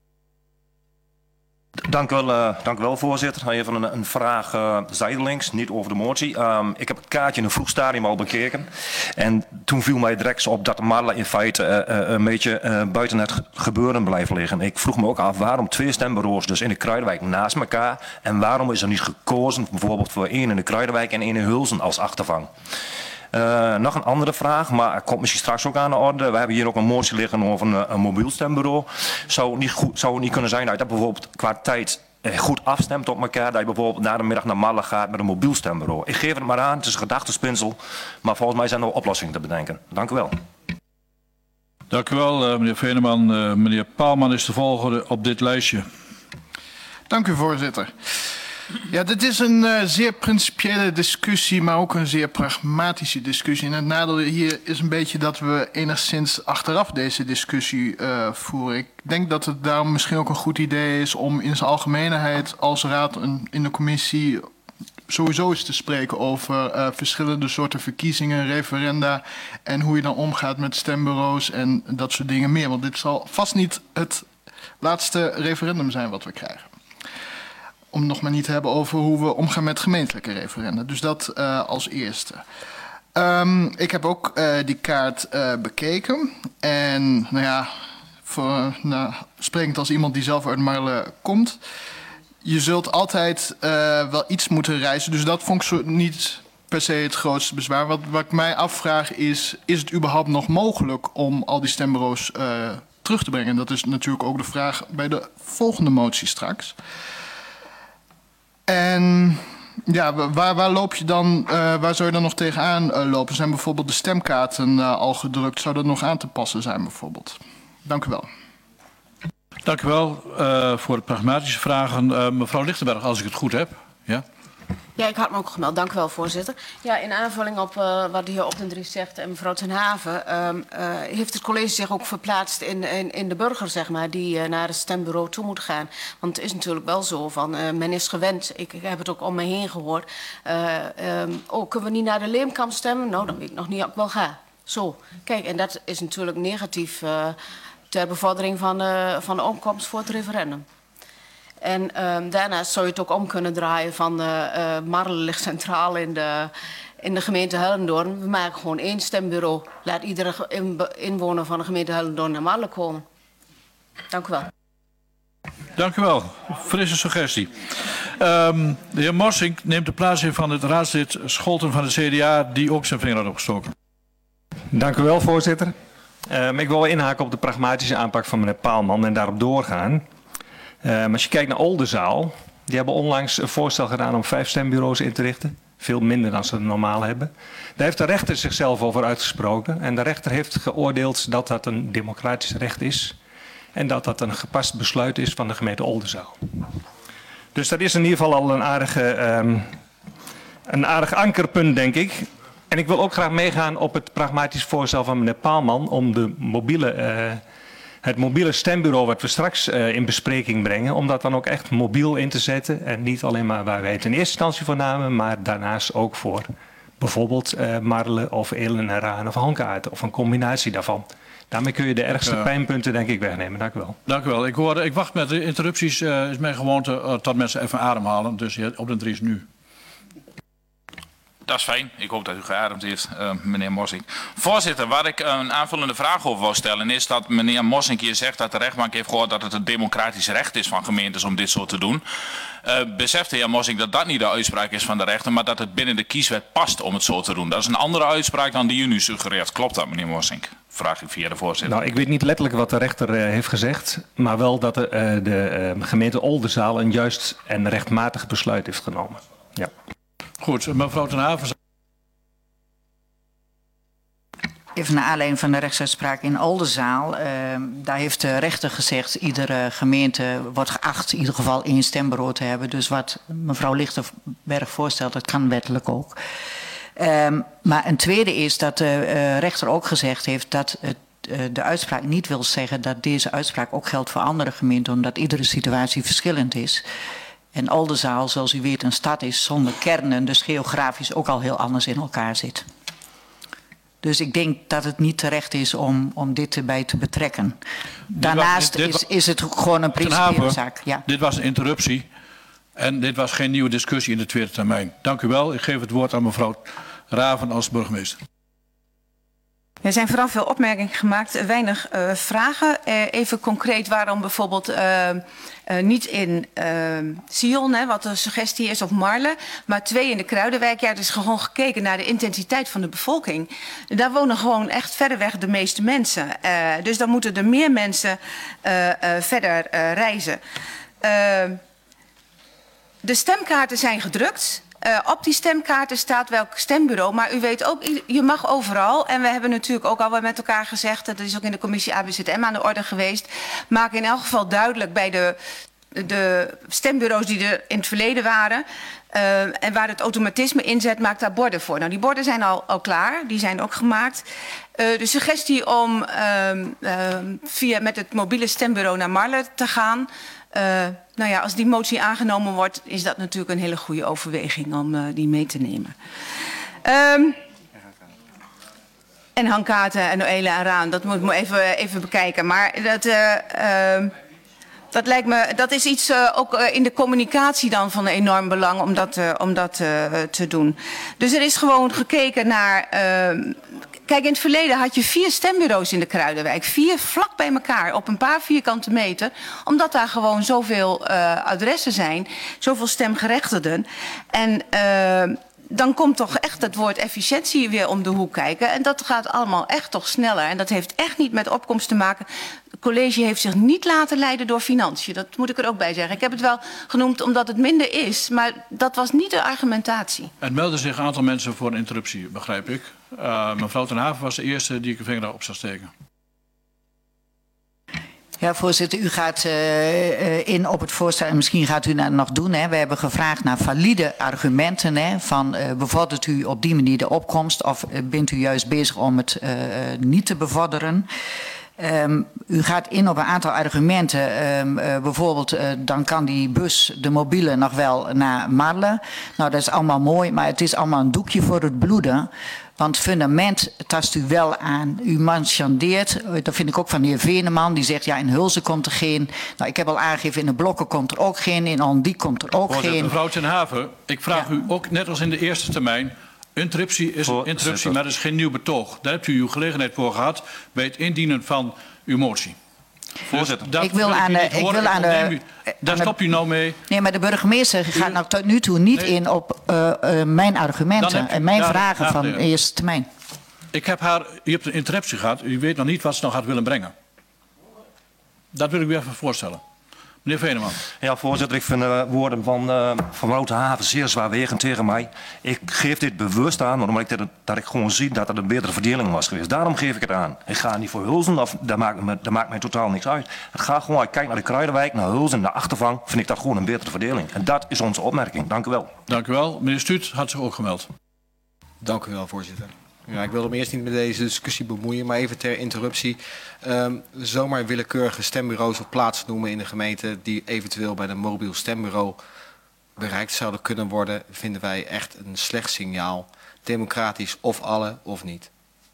Dank u wel, uh, dank u wel voorzitter. Even een, een vraag uh, zijdelings, niet over de motie. Um, ik heb het kaartje in een vroeg stadium al bekeken. En toen viel mij direct op dat Marle in feite uh, uh, een beetje uh, buiten het gebeuren blijft liggen. Ik vroeg me ook af waarom twee stembureaus dus in de Kruidenwijk naast elkaar. En waarom is er niet gekozen bijvoorbeeld voor één in de Kruidenwijk en één in Hulsen als achtervang. Uh, nog een andere vraag, maar komt misschien straks ook aan de orde. We hebben hier ook een motie liggen over een, een mobiel stembureau. Zou het niet, goed, zou het niet kunnen zijn dat dat bijvoorbeeld qua tijd goed afstemt op elkaar. Dat je bijvoorbeeld na de middag naar Marle gaat met een mobiel stembureau. Ik geef het maar aan, het is een gedachtespinsel. Maar volgens mij zijn er oplossingen te bedenken. Dank u wel. Dank u wel, uh, meneer Veneman. Uh, meneer Paalman is de volgende op dit lijstje. Dank u, voorzitter. Ja, dit is een uh, zeer principiële discussie, maar ook een zeer pragmatische discussie. En het nadeel hier is een beetje dat we enigszins achteraf deze discussie uh, voeren. Ik denk dat het daarom misschien ook een goed idee is om in zijn algemeenheid als raad een, in de commissie sowieso eens te spreken over uh, verschillende soorten verkiezingen, referenda en hoe je dan omgaat met stembureaus en dat soort dingen meer. Want dit zal vast niet het laatste referendum zijn wat we krijgen. Om het nog maar niet te hebben over hoe we omgaan met gemeentelijke referenda. Dus dat uh, als eerste. Um, ik heb ook uh, die kaart uh, bekeken. En nou ja, voor, nou, sprekend als iemand die zelf uit Marle komt. Je zult altijd uh, wel iets moeten reizen. Dus dat vond ik zo niet per se het grootste bezwaar. Wat, wat ik mij afvraag is, is het überhaupt nog mogelijk om al die stembureaus uh, terug te brengen? Dat is natuurlijk ook de vraag bij de volgende motie straks. En ja, waar, waar loop je dan, uh, waar zou je dan nog tegenaan uh, lopen? Zijn bijvoorbeeld de stemkaarten uh, al gedrukt? Zou dat nog aan te passen zijn bijvoorbeeld? Dank u wel. Dank u wel uh, voor de pragmatische vragen. Uh, mevrouw Lichtenberg, als ik het goed heb. Ja? Ja, ik had me ook gemeld. Dank u wel, voorzitter. Ja, in aanvulling op uh, wat de heer Opdendries zegt en mevrouw ten Haven, um, uh, heeft het college zich ook verplaatst in, in, in de burger, zeg maar, die uh, naar het stembureau toe moet gaan. Want het is natuurlijk wel zo van, uh, men is gewend, ik, ik heb het ook om me heen gehoord, uh, um, oh, kunnen we niet naar de Leemkamp stemmen? Nou, dan weet ik nog niet of ik wel ga. Zo, kijk, en dat is natuurlijk negatief uh, ter bevordering van, uh, van de opkomst voor het referendum. En um, daarnaast zou je het ook om kunnen draaien van uh, uh, Marle ligt centraal in de, in de gemeente Hellendoorn. We maken gewoon één stembureau. Laat iedere in, inwoner van de gemeente Hellendoorn naar Marle komen. Dank u wel. Dank u wel. Frisse suggestie. Um, de heer Morsink neemt de plaats in van het raadslid Scholten van de C D A, die ook zijn vinger had opgestoken. Dank u wel, voorzitter. Um, ik wil inhaken op de pragmatische aanpak van meneer Paalman en daarop doorgaan. Um, als je kijkt naar Oldenzaal, die hebben onlangs een voorstel gedaan om vijf stembureaus in te richten. Veel minder dan ze er normaal hebben. Daar heeft de rechter zichzelf over uitgesproken. En de rechter heeft geoordeeld dat dat een democratisch recht is. En dat dat een gepast besluit is van de gemeente Oldenzaal. Dus dat is in ieder geval al een, aardige, um, een aardig ankerpunt, denk ik. En ik wil ook graag meegaan op het pragmatisch voorstel van meneer Paalman om de mobiele... Uh, Het mobiele stembureau wat we straks uh, in bespreking brengen, om dat dan ook echt mobiel in te zetten. En niet alleen maar waar wij het in eerste instantie voor namen, maar daarnaast ook voor bijvoorbeeld uh, Marle of Elen en Raan of Hankaart of een combinatie daarvan. Daarmee kun je de ergste ja. pijnpunten denk ik wegnemen. Dank u wel. Dank u wel. Ik, hoorde, ik wacht met de interrupties. Uh, is mijn gewoonte uh, tot mensen even ademhalen. Dus Opdendries nu. Dat is fijn. Ik hoop dat u geademd heeft, uh, meneer Morsink. Voorzitter, waar ik een aanvullende vraag over wil stellen is dat meneer Morsink hier zegt dat de rechtbank heeft gehoord dat het een democratisch recht is van gemeentes om dit zo te doen. Uh, beseft de heer Morsink dat dat niet de uitspraak is van de rechter, maar dat het binnen de kieswet past om het zo te doen. Dat is een andere uitspraak dan die u nu suggereert. Klopt dat, meneer Morsink? Vraag ik via de voorzitter. Nou, ik weet niet letterlijk wat de rechter uh, heeft gezegd, maar wel dat de, uh, de uh, gemeente Oldenzaal een juist en rechtmatig besluit heeft genomen. Ja. Goed, mevrouw ten Haven. Even naar aanleiding van de rechtsuitspraak in Oldenzaal. Uh, daar heeft de rechter gezegd, iedere gemeente wordt geacht in ieder geval één stembureau te hebben. Dus wat mevrouw Lichtenberg voorstelt, dat kan wettelijk ook. Um, maar een tweede is dat de uh, rechter ook gezegd heeft dat het, uh, de uitspraak niet wil zeggen dat deze uitspraak ook geldt voor andere gemeenten, omdat iedere situatie verschillend is. En Oldenzaal, zoals u weet, een stad is zonder kernen, dus geografisch ook al heel anders in elkaar zit. Dus ik denk dat het niet terecht is om, om dit erbij te betrekken. Daarnaast dit was, dit, is, is het gewoon een principiële zaak. Ja. Dit was een interruptie en dit was geen nieuwe discussie in de tweede termijn. Dank u wel. Ik geef het woord aan mevrouw Raven als burgemeester. Er zijn vooral veel opmerkingen gemaakt, weinig uh, vragen. Uh, even concreet waarom bijvoorbeeld uh, uh, niet in uh, Sion, hè, wat de suggestie is, of Marle, maar twee in de Kruidenwijk. Ja, er is gewoon gekeken naar de intensiteit van de bevolking. Daar wonen gewoon echt verreweg de meeste mensen. Uh, dus dan moeten er meer mensen uh, uh, verder uh, reizen. Uh, de stemkaarten zijn gedrukt. Uh, op die stemkaarten staat welk stembureau. Maar u weet ook, je mag overal. En we hebben natuurlijk ook al met elkaar gezegd, dat is ook in de commissie A B Z M aan de orde geweest. Maak in elk geval duidelijk bij de, de stembureaus die er in het verleden waren. Uh, en waar het automatisme inzet, maak daar borden voor. Nou, die borden zijn al, al klaar. Die zijn ook gemaakt. Uh, de suggestie om uh, uh, via met het mobiele stembureau naar Marle te gaan. Uh, nou ja, als die motie aangenomen wordt, is dat natuurlijk een hele goede overweging om uh, die mee te nemen. Um, en handkaarten en Noëlle en Raan, dat moet ik even, even bekijken. Maar dat, uh, uh, dat lijkt me, dat is iets uh, ook uh, in de communicatie dan van enorm belang om dat, uh, om dat uh, te doen. Dus er is gewoon gekeken naar. Uh, Kijk, in het verleden had je vier stembureaus in de Kruidenwijk. Vier vlak bij elkaar op een paar vierkante meter. Omdat daar gewoon zoveel uh, adressen zijn. Zoveel stemgerechtigden. En uh, dan komt toch echt het woord efficiëntie weer om de hoek kijken. En dat gaat allemaal echt toch sneller. En dat heeft echt niet met opkomst te maken. Het college heeft zich niet laten leiden door financiën. Dat moet ik er ook bij zeggen. Ik heb het wel genoemd omdat het minder is. Maar dat was niet de argumentatie. Er melden zich een aantal mensen voor een interruptie, begrijp ik. Uh, mevrouw Ten Haven was de eerste die ik een vinger op zou steken. Ja, voorzitter, u gaat uh, in op het voorstel en misschien gaat u dat nog doen. Hè. We hebben gevraagd naar valide argumenten. Hè, van uh, bevordert u op die manier de opkomst of uh, bent u juist bezig om het uh, niet te bevorderen? Um, u gaat in op een aantal argumenten. Um, uh, bijvoorbeeld, uh, dan kan die bus, de mobiele, nog wel naar Marle. Nou, dat is allemaal mooi, maar het is allemaal een doekje voor het bloeden. Want fundament tast u wel aan. U marchandeert, dat vind ik ook van de heer Veneman. Die zegt, ja, in Hulzen komt er geen. Nou, ik heb al aangegeven, in de blokken komt er ook geen. In Ondiek komt er ook Voorzitter, geen. Mevrouw Ten Haven, ik vraag ja. u ook, net als in de eerste termijn. Interruptie is een interruptie, maar dat is geen nieuw betoog. Daar hebt u uw gelegenheid voor gehad bij het indienen van uw motie. Voorzitter. Dus ik wil aan de... Ik wil aan de daar stop u nou mee. Nee, maar de burgemeester gaat nou tot nu toe niet nee. in op uh, uh, mijn argumenten en mijn vragen ja, van de eerste termijn. Ik heb haar... U hebt een interruptie gehad. U weet nog niet wat ze nog gaat willen brengen. Dat wil ik u even voorstellen. Meneer Veneman. Ja, voorzitter, ik vind de uh, woorden van, uh, van Wouter Haven zeer zwaarwegend tegen mij. Ik geef dit bewust aan, omdat ik dit, dat ik gewoon zie dat het een betere verdeling was geweest. Daarom geef ik het aan. Ik ga niet voor Hulzen, of, dat, maakt me, dat maakt mij totaal niks uit. Het gaat gewoon, ik kijk naar de Kruidenwijk, naar Hulzen, naar Achtervang, vind ik dat gewoon een betere verdeling. En dat is onze opmerking. Dank u wel. Dank u wel. Meneer Stuut had zich ook gemeld. Dank u wel, voorzitter. Ja, ik wilde me eerst niet met deze discussie bemoeien, maar even ter interruptie. Um, zomaar willekeurige stembureaus of plaatsen noemen in de gemeente die eventueel bij een mobiel stembureau bereikt zouden kunnen worden, vinden wij echt een slecht signaal. Democratisch of alle of niet.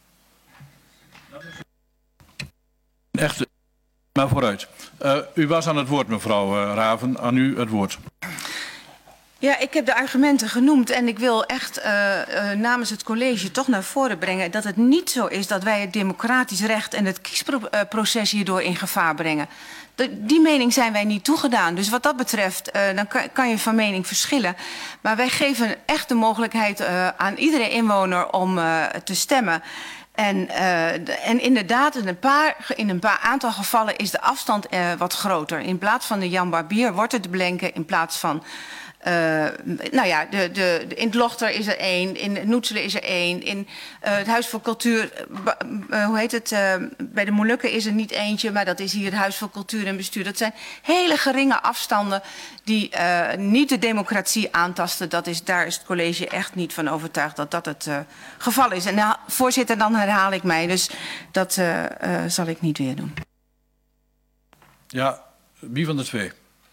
Echt, maar vooruit. Uh, u was aan het woord, mevrouw uh, Raven. Aan u het woord. Ja, ik heb de argumenten genoemd en ik wil echt uh, uh, namens het college toch naar voren brengen dat het niet zo is dat wij het democratisch recht en het kiesproces hierdoor in gevaar brengen. De, die mening zijn wij niet toegedaan. Dus wat dat betreft, uh, dan kan, kan je van mening verschillen. Maar wij geven echt de mogelijkheid uh, aan iedere inwoner om uh, te stemmen. En, uh, en inderdaad, in een, paar, in een paar aantal gevallen is de afstand uh, wat groter. In plaats van de Jan Barbier wordt het de Blenken in plaats van... Uh, nou ja, de, de, de, in het Lochter is er één, in Noetselen is er één, in uh, het Huis voor Cultuur, uh, hoe heet het, uh, bij de Molukken is er niet eentje, maar dat is hier het Huis voor Cultuur en Bestuur. Dat zijn hele geringe afstanden die uh, niet de democratie aantasten. Dat is, daar is het college echt niet van overtuigd dat dat het uh, geval is. En nou, voorzitter, dan herhaal ik mij, dus dat uh, uh, zal ik niet weer doen. Ja, wie van de twee?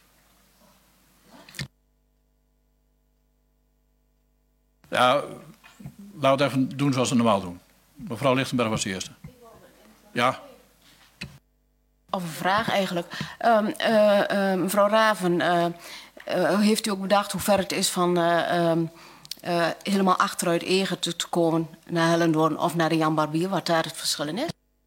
Ja, laten we het even doen zoals we het normaal doen. Mevrouw Lichtenberg was de eerste. Ja. Of een vraag eigenlijk. Um, uh, uh, mevrouw Raven, uh, uh, heeft u ook bedacht hoe ver het is van uh, um, uh, helemaal achteruit Eger te, te komen naar Hellendoorn of naar de Jan Barbier, wat daar het verschil in is?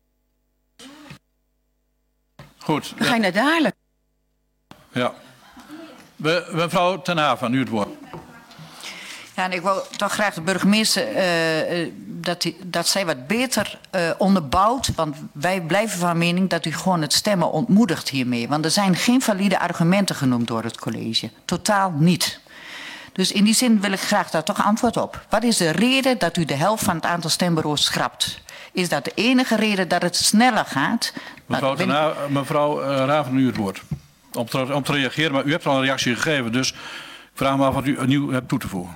Goed. Dan ga je naar Daarlijk. Ja. We, mevrouw Ten Haven, nu het woord. Ja, Ja, en ik wil toch graag de burgemeester uh, dat, die, dat zij wat beter uh, onderbouwt. Want wij blijven van mening dat u gewoon het stemmen ontmoedigt hiermee. Want er zijn geen valide argumenten genoemd door het college. Totaal niet. Dus in die zin wil ik graag daar toch antwoord op. Wat is de reden dat u de helft van het aantal stembureaus schrapt? Is dat de enige reden dat het sneller gaat? Mevrouw, ben... Tena, mevrouw uh, Raven, u het woord. Om te, om te reageren, maar u hebt al een reactie gegeven. Dus ik vraag me af wat u nieuw hebt toe te voegen.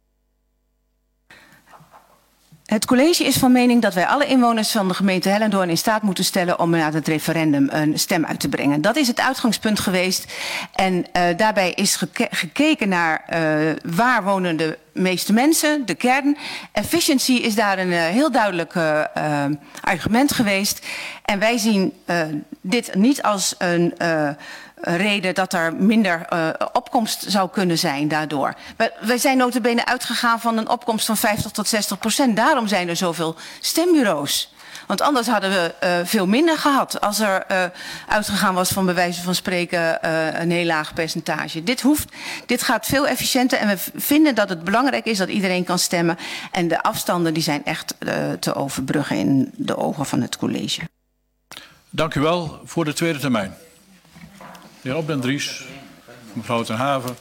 Het college is van mening dat wij alle inwoners van de gemeente Hellendoorn in staat moeten stellen om na het referendum een stem uit te brengen. Dat is het uitgangspunt geweest. En uh, daarbij is geke gekeken naar uh, waar wonen de meeste mensen, de kern. Efficiency is daar een uh, heel duidelijk uh, uh, argument geweest. En wij zien uh, dit niet als een uh, reden dat er minder uh, opkomst zou kunnen zijn daardoor. Wij, wij zijn nota bene uitgegaan van een opkomst van vijftig tot zestig procent. Daarom zijn er zoveel stembureaus. Want anders hadden we uh, veel minder gehad als er uh, uitgegaan was van bij wijze van spreken uh, een heel laag percentage. Dit, hoeft, dit gaat veel efficiënter en we vinden dat het belangrijk is dat iedereen kan stemmen. En de afstanden die zijn echt uh, te overbruggen in de ogen van het college. Dank u wel voor de tweede termijn. De heer Op den Dries, mevrouw Ten Haven.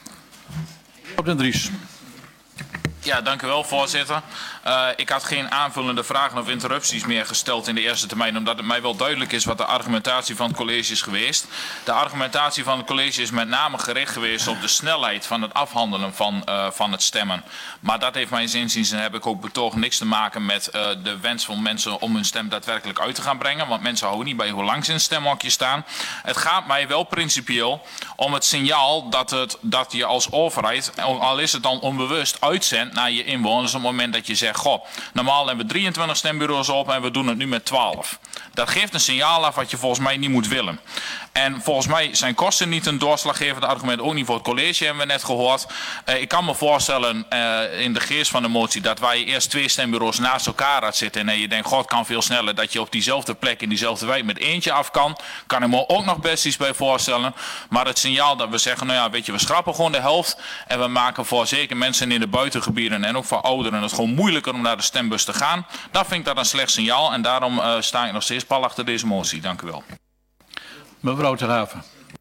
Op den Dries. Ja, dank u wel, voorzitter. Uh, ik had geen aanvullende vragen of interrupties meer gesteld in de eerste termijn, omdat het mij wel duidelijk is wat de argumentatie van het college is geweest. De argumentatie van het college is met name gericht geweest op de snelheid van het afhandelen van, uh, van het stemmen. Maar dat heeft mijn inziens, en heb ik ook betoogd, niks te maken met uh, de wens van mensen om hun stem daadwerkelijk uit te gaan brengen. Want mensen houden niet bij hoe lang ze in het stemhokje staan. Het gaat mij wel principieel om het signaal dat, het, dat je als overheid, al is het dan onbewust, uitzendt naar je inwoners op het moment dat je zegt, goh, normaal hebben we drieëntwintig stembureaus op en we doen het nu met twaalf. Dat geeft een signaal af wat je volgens mij niet moet willen. En volgens mij zijn kosten niet een doorslaggevend argument, ook niet voor het college, hebben we net gehoord. Uh, ik kan me voorstellen uh, in de geest van de motie dat waar je eerst twee stembureaus naast elkaar had zitten en je denkt, god, kan veel sneller, dat je op diezelfde plek in diezelfde wijk met eentje af kan. Kan ik me ook nog best iets bij voorstellen. Maar het signaal dat we zeggen, nou ja, weet je, we schrappen gewoon de helft en we maken voor zeker mensen in de buitengebieden en ook voor ouderen het gewoon moeilijker om naar de stembus te gaan. Dan vind ik dat een slecht signaal en daarom uh, sta ik nog steeds pal achter deze motie. Dank u wel. Mevrouw Ter Haven.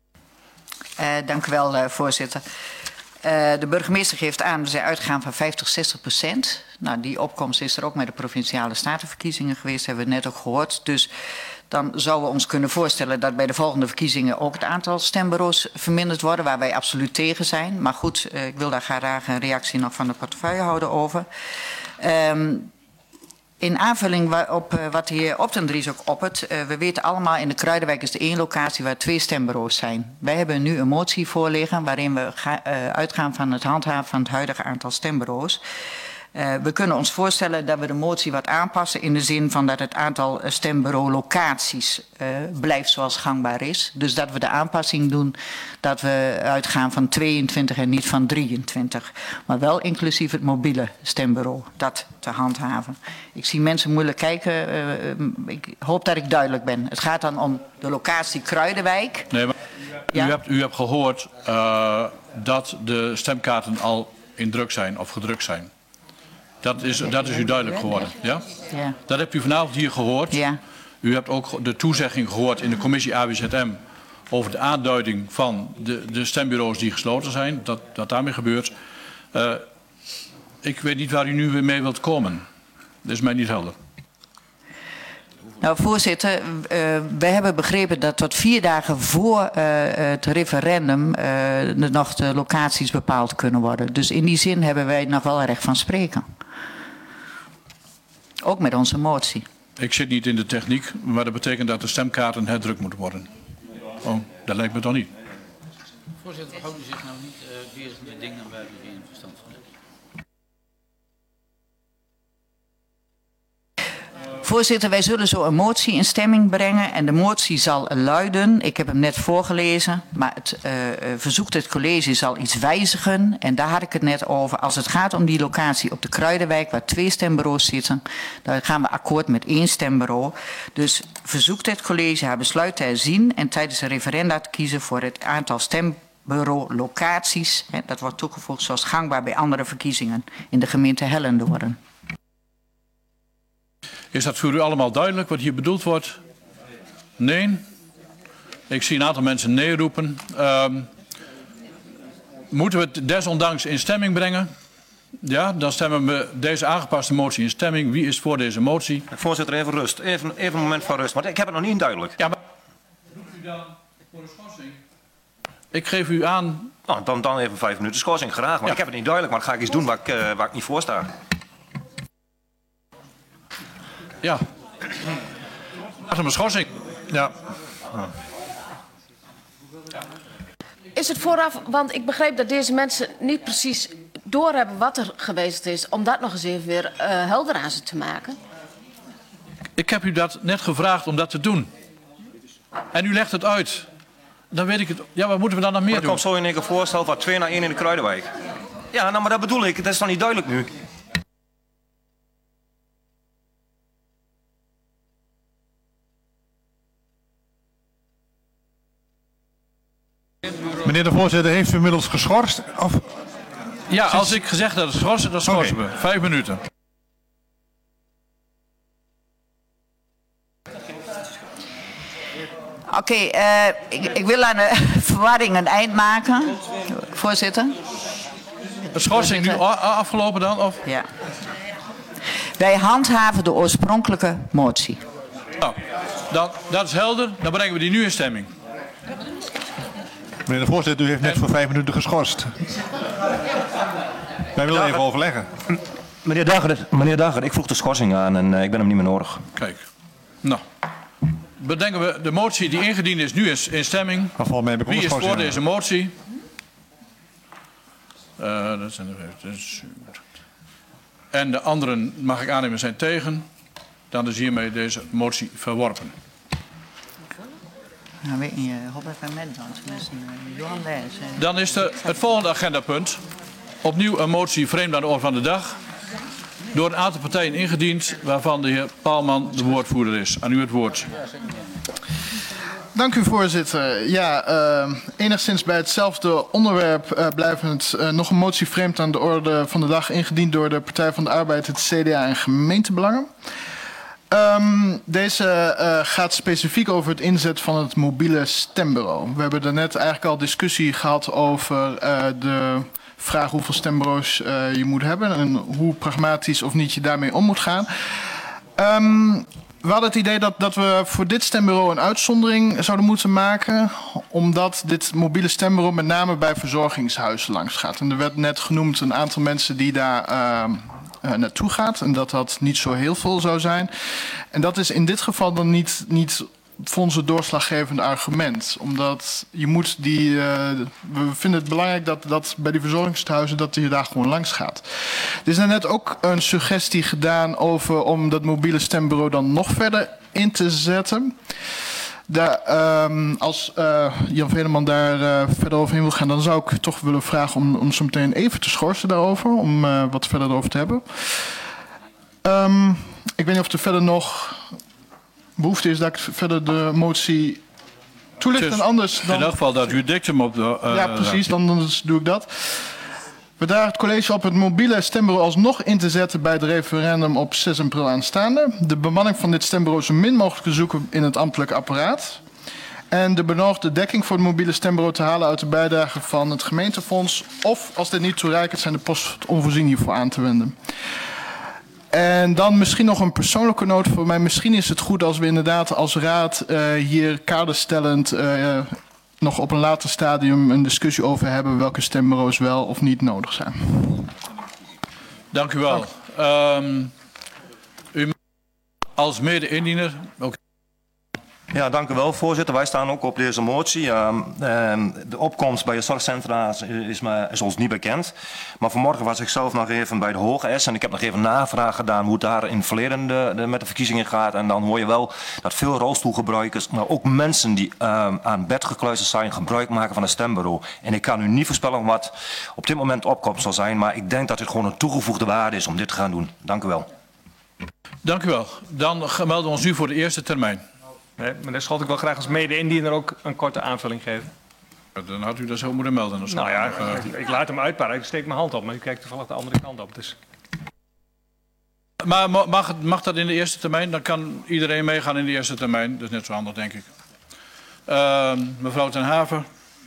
Uh, dank u wel, uh, voorzitter. Uh, de burgemeester geeft aan dat zij uitgaan van vijftig, zestig procent. Nou, die opkomst is er ook met de provinciale statenverkiezingen geweest, hebben we net ook gehoord. Dus dan zouden we ons kunnen voorstellen dat bij de volgende verkiezingen ook het aantal stembureaus verminderd worden, waar wij absoluut tegen zijn. Maar goed, uh, ik wil daar graag een reactie nog van de portefeuillehouder over. Um, In aanvulling op uh, wat de heer Op den Dries ook oppert. Uh, we weten allemaal, in de Kruidenwijk is de één locatie waar twee stembureaus zijn. Wij hebben nu een motie voorliggen waarin we ga, uh, uitgaan van het handhaven van het huidige aantal stembureaus. Uh, we kunnen ons voorstellen dat we de motie wat aanpassen in de zin van dat het aantal stembureau-locaties uh, blijft zoals gangbaar is. Dus dat we de aanpassing doen dat we uitgaan van tweeëntwintig en niet van drieëntwintig. Maar wel inclusief het mobiele stembureau, dat te handhaven. Ik zie mensen moeilijk kijken. Uh, ik hoop dat ik duidelijk ben. Het gaat dan om de locatie Kruidenwijk. Nee, maar u, ja? hebt, u hebt gehoord uh, dat de stemkaarten al in druk zijn of gedrukt zijn. Dat is, dat is u duidelijk geworden. Ja? Ja. Dat hebt u vanavond hier gehoord. Ja. U hebt ook de toezegging gehoord in de commissie A W Z M over de aanduiding van de, de stembureaus die gesloten zijn. Dat, dat daarmee gebeurt. Uh, ik weet niet waar u nu weer mee wilt komen. Dat is mij niet helder. Nou, voorzitter, uh, we hebben begrepen dat tot vier dagen voor uh, het referendum uh, nog de locaties bepaald kunnen worden. Dus in die zin hebben wij nog wel recht van spreken. Ook met onze motie. Ik zit niet in de techniek, maar dat betekent dat de stemkaarten herdrukt moeten worden. Oh, dat lijkt me toch niet. Voorzitter, houdt u zich nou niet uh, bezig met dingen waar u geen verstand van hebt? Voorzitter, wij zullen zo een motie in stemming brengen en de motie zal luiden, ik heb hem net voorgelezen, maar het uh, verzoekt het college zal iets wijzigen en daar had ik het net over. Als het gaat om die locatie op de Kruidenwijk waar twee stembureaus zitten, dan gaan we akkoord met één stembureau. Dus verzoekt het college haar besluit te herzien en tijdens een referenda te kiezen voor het aantal stembureaus stembureau-locaties. Hè, dat wordt toegevoegd zoals gangbaar bij andere verkiezingen in de gemeente Hellendoorn. Is dat voor u allemaal duidelijk wat hier bedoeld wordt? Nee? Ik zie een aantal mensen nee roepen. Um, moeten we het desondanks in stemming brengen? Ja, dan stemmen we deze aangepaste motie in stemming. Wie is voor deze motie? Voorzitter, even rust. Even, even een moment van rust. Want ik heb het nog niet duidelijk. Ja, maar roept u dan voor de schorsing? Ik geef u aan... Nou, dan, dan even vijf minuten schorsing, graag. Maar ja. Ik heb het niet duidelijk, maar dan ga ik iets doen waar ik, uh, waar ik niet voor sta. Ja. Achter mijn schorsing. Ja. Is het vooraf, want ik begreep dat deze mensen niet precies doorhebben wat er geweest is, om dat nog eens even weer uh, helder aan ze te maken? Ik heb u dat net gevraagd om dat te doen. En u legt het uit. Dan weet ik het. Ja, wat moeten we dan nog meer maar er doen? komt zo in één keer voorstel van twee naar één in de Kruidenwijk. Ja, nou, maar dat bedoel ik. Dat is dan niet duidelijk nu. Meneer de voorzitter, heeft u inmiddels geschorst? Of... Ja, als ik gezegd heb dat het schorsen, dan schorsen we. Vijf minuten. Oké, okay, uh, ik, ik wil aan de verwarring een eind maken. Voorzitter. De schorsing nu afgelopen dan? Of? Ja. Wij handhaven de oorspronkelijke motie. Nou, dan, dat is helder. Dan brengen we die nu in stemming. Meneer de voorzitter, u heeft net voor vijf minuten geschorst. Wij willen even overleggen. Meneer Dagger, meneer Dagger, ik vroeg de schorsing aan en uh, ik ben hem niet meer nodig. Kijk. Nou. Bedenken we de motie die ingediend is nu is in stemming. Wie is voor deze motie? Uh, dat zijn er vijf. En de anderen, mag ik aannemen, zijn tegen. Dan is hiermee deze motie verworpen. Nou, weet je, Robert van Medland, Johan Leijs. Dan is er het volgende agendapunt. Opnieuw een motie vreemd aan de orde van de dag. Door een aantal partijen ingediend, waarvan de heer Paalman de woordvoerder is. Aan u het woord. Dank u, voorzitter. Ja, uh, enigszins bij hetzelfde onderwerp uh, blijvend uh, nog een motie vreemd aan de orde van de dag ingediend door de Partij van de Arbeid, het C D A en gemeentebelangen. Um, deze uh, gaat specifiek over het inzet van het mobiele stembureau. We hebben daarnet eigenlijk al discussie gehad over uh, de vraag hoeveel stembureaus uh, je moet hebben en hoe pragmatisch of niet je daarmee om moet gaan. Um, we hadden het idee dat, dat we voor dit stembureau een uitzondering zouden moeten maken, omdat dit mobiele stembureau met name bij verzorgingshuizen langs gaat. En er werd net genoemd een aantal mensen die daar uh, uh, naartoe gaat en dat dat niet zo heel veel zou zijn. En dat is in dit geval dan niet, niet voor ons het doorslaggevende argument. Omdat je moet die, uh, we vinden het belangrijk dat, dat bij die verzorgingshuizen dat je daar gewoon langs gaat. Er is net ook een suggestie gedaan over om dat mobiele stembureau dan nog verder in te zetten. Daar, um, als uh, Jan Veerman daar uh, verder overheen wil gaan, dan zou ik toch willen vragen om, om zo meteen even te schorsen daarover, om uh, wat verder erover te hebben. Um, ik weet niet of er verder nog behoefte is dat ik verder de motie toelicht en anders dan... In elk geval dat u dictum op de... Uh, ja, precies, dan, dan doe ik dat. We dragen het college op het mobiele stembureau alsnog in te zetten bij het referendum op zes april aanstaande. De bemanning van dit stembureau zo min mogelijk te zoeken in het ambtelijk apparaat. En de benodigde dekking voor het mobiele stembureau te halen uit de bijdrage van het gemeentefonds. Of, als dit niet toereikend, zijn de post onvoorzien hiervoor aan te wenden. En dan misschien nog een persoonlijke noot voor mij. Misschien is het goed als we inderdaad als raad uh, hier kaderstellend uh, nog op een later stadium een discussie over hebben welke stembureaus wel of niet nodig zijn. Dank u wel. Um, u als mede-indiener... Okay. Ja, dank u wel, voorzitter. Wij staan ook op deze motie. Uh, uh, de opkomst bij de zorgcentra is, me, is ons niet bekend. Maar vanmorgen was ik zelf nog even bij de Hoge S en ik heb nog even navraag gedaan hoe het daar in het verleden de, de, met de verkiezingen gaat. En dan hoor je wel dat veel rolstoelgebruikers, maar ook mensen die uh, aan bed gekluisterd zijn, gebruik maken van een stembureau. En ik kan u niet voorspellen wat op dit moment opkomst zal zijn, maar ik denk dat het gewoon een toegevoegde waarde is om dit te gaan doen. Dank u wel. Dank u wel. Dan melden we ons nu voor de eerste termijn. Nee, meneer Schot, ik wil graag als mede-indiener ook een korte aanvulling geven. Dan had u dat zo moeten melden. Dat Nou ja, uh, ik, ik laat hem uitpakken. Ik steek mijn hand op, maar u kijkt toevallig de andere kant op. Dus. Maar mag, mag dat in de eerste termijn? Dan kan iedereen meegaan in de eerste termijn. Dat is net zo handig, denk ik. Uh, mevrouw ten Haven.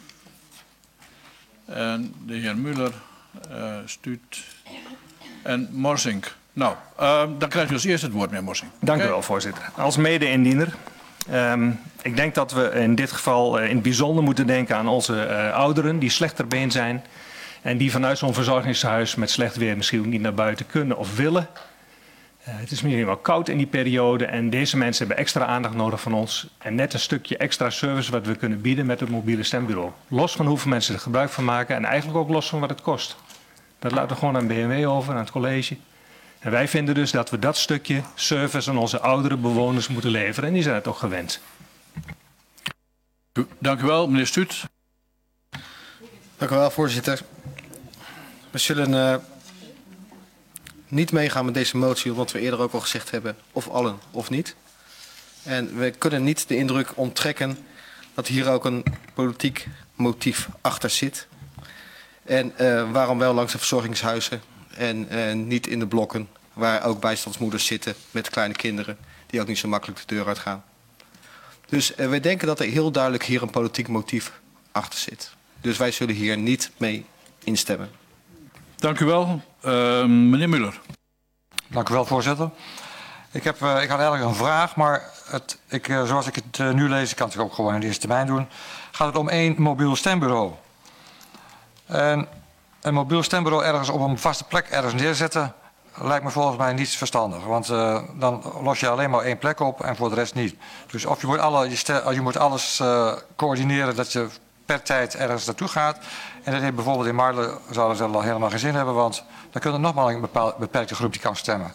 En de heer Muller. Uh, Stuut. En Morsink. Nou, uh, dan krijgt u als eerste het woord, meneer Morsink. Dank Okay. u wel, voorzitter. Als mede-indiener. Um, ik denk dat we in dit geval uh, in het bijzonder moeten denken aan onze uh, ouderen die slecht ter been zijn. En die vanuit zo'n verzorgingshuis met slecht weer misschien niet naar buiten kunnen of willen. Uh, het is misschien wel koud in die periode en deze mensen hebben extra aandacht nodig van ons. En net een stukje extra service wat we kunnen bieden met het mobiele stembureau. Los van hoeveel mensen er gebruik van maken en eigenlijk ook los van wat het kost. Dat laten we gewoon aan B M W over, aan het college. En wij vinden dus dat we dat stukje service aan onze oudere bewoners moeten leveren. En die zijn het ook gewend. Dank u wel, meneer Stuut. Dank u wel, voorzitter. We zullen uh, niet meegaan met deze motie, omdat we eerder ook al gezegd hebben, of allen of niet. En we kunnen niet de indruk onttrekken dat hier ook een politiek motief achter zit. En uh, waarom wel langs de verzorgingshuizen en uh, niet in de blokken waar ook bijstandsmoeders zitten met kleine kinderen die ook niet zo makkelijk de deur uitgaan. Dus uh, wij denken dat er heel duidelijk hier een politiek motief achter zit. Dus wij zullen hier niet mee instemmen. Dank u wel. Uh, meneer Muller. Dank u wel, voorzitter. Ik, heb, uh, ik had eigenlijk een vraag, maar het, ik, uh, zoals ik het uh, nu lees, ik kan het ook gewoon in de eerste termijn doen, gaat het om één mobiel stembureau. En een mobiel stembureau ergens op een vaste plek ergens neerzetten lijkt me volgens mij niet verstandig. Want uh, dan los je alleen maar één plek op en voor de rest niet. Dus of je moet, alle, je, stel, je moet alles uh, coördineren dat je per tijd ergens naartoe gaat. En dat heeft bijvoorbeeld in Marle zouden ze al helemaal geen zin hebben, want dan kunnen er nog maar een bepaald, beperkte groep die kan stemmen.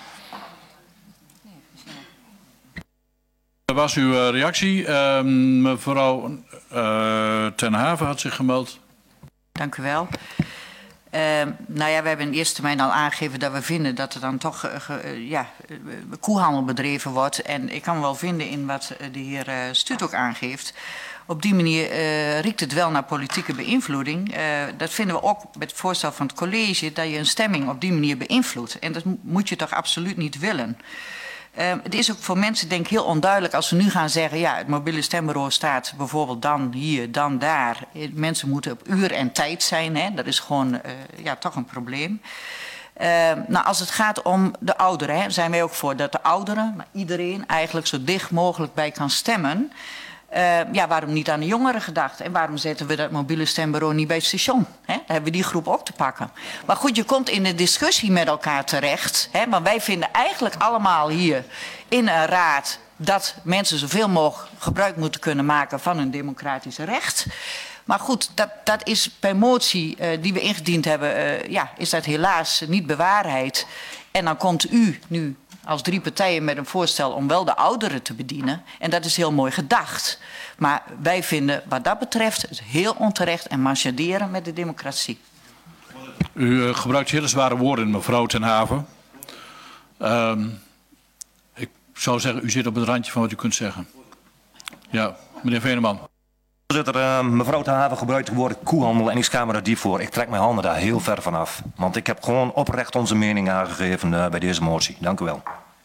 Dat was uw uh, reactie. Uh, mevrouw uh, ten Haven had zich gemeld. Dank u wel. Uh, nou ja, we hebben in eerste termijn al aangegeven dat we vinden dat er dan toch uh, uh, ja, uh, koehandel bedreven wordt. En ik kan me wel vinden in wat de heer uh, Stuut ook aangeeft. Op die manier uh, riekt het wel naar politieke beïnvloeding. Uh, dat vinden we ook met het voorstel van het college, dat je een stemming op die manier beïnvloedt. En dat moet je toch absoluut niet willen. Uh, het is ook voor mensen denk ik heel onduidelijk als we nu gaan zeggen, ja, het mobiele stembureau staat bijvoorbeeld dan hier, dan daar. Mensen moeten op uur en tijd zijn, hè? Dat is gewoon uh, ja, toch een probleem. Uh, nou, als het gaat om de ouderen, hè, zijn wij ook voor dat de ouderen, maar iedereen eigenlijk zo dicht mogelijk bij kan stemmen. Uh, ja, waarom niet aan de jongeren gedacht? En waarom zetten we dat mobiele stembureau niet bij het station? Hè? Dan hebben we die groep ook te pakken. Maar goed, je komt in de discussie met elkaar terecht. Hè? Want wij vinden eigenlijk allemaal hier in een raad dat mensen zoveel mogelijk gebruik moeten kunnen maken van hun democratische recht. Maar goed, dat, dat is per motie uh, die we ingediend hebben, uh, ja, is dat helaas niet bewaarheid. En dan komt u nu als drie partijen met een voorstel om wel de ouderen te bedienen. En dat is heel mooi gedacht. Maar wij vinden wat dat betreft het heel onterecht en marchanderen met de democratie. U uh, gebruikt hele zware woorden, mevrouw ten Haven. Uh, ik zou zeggen, u zit op het randje van wat u kunt zeggen. Ja, meneer Veneman. Voorzitter, uh, mevrouw ten Haven gebruikt het woord koehandel en ik schaam me er diep voor. Ik trek mijn handen daar heel ver van af. Want ik heb gewoon oprecht onze mening aangegeven uh, bij deze motie. Dank u wel.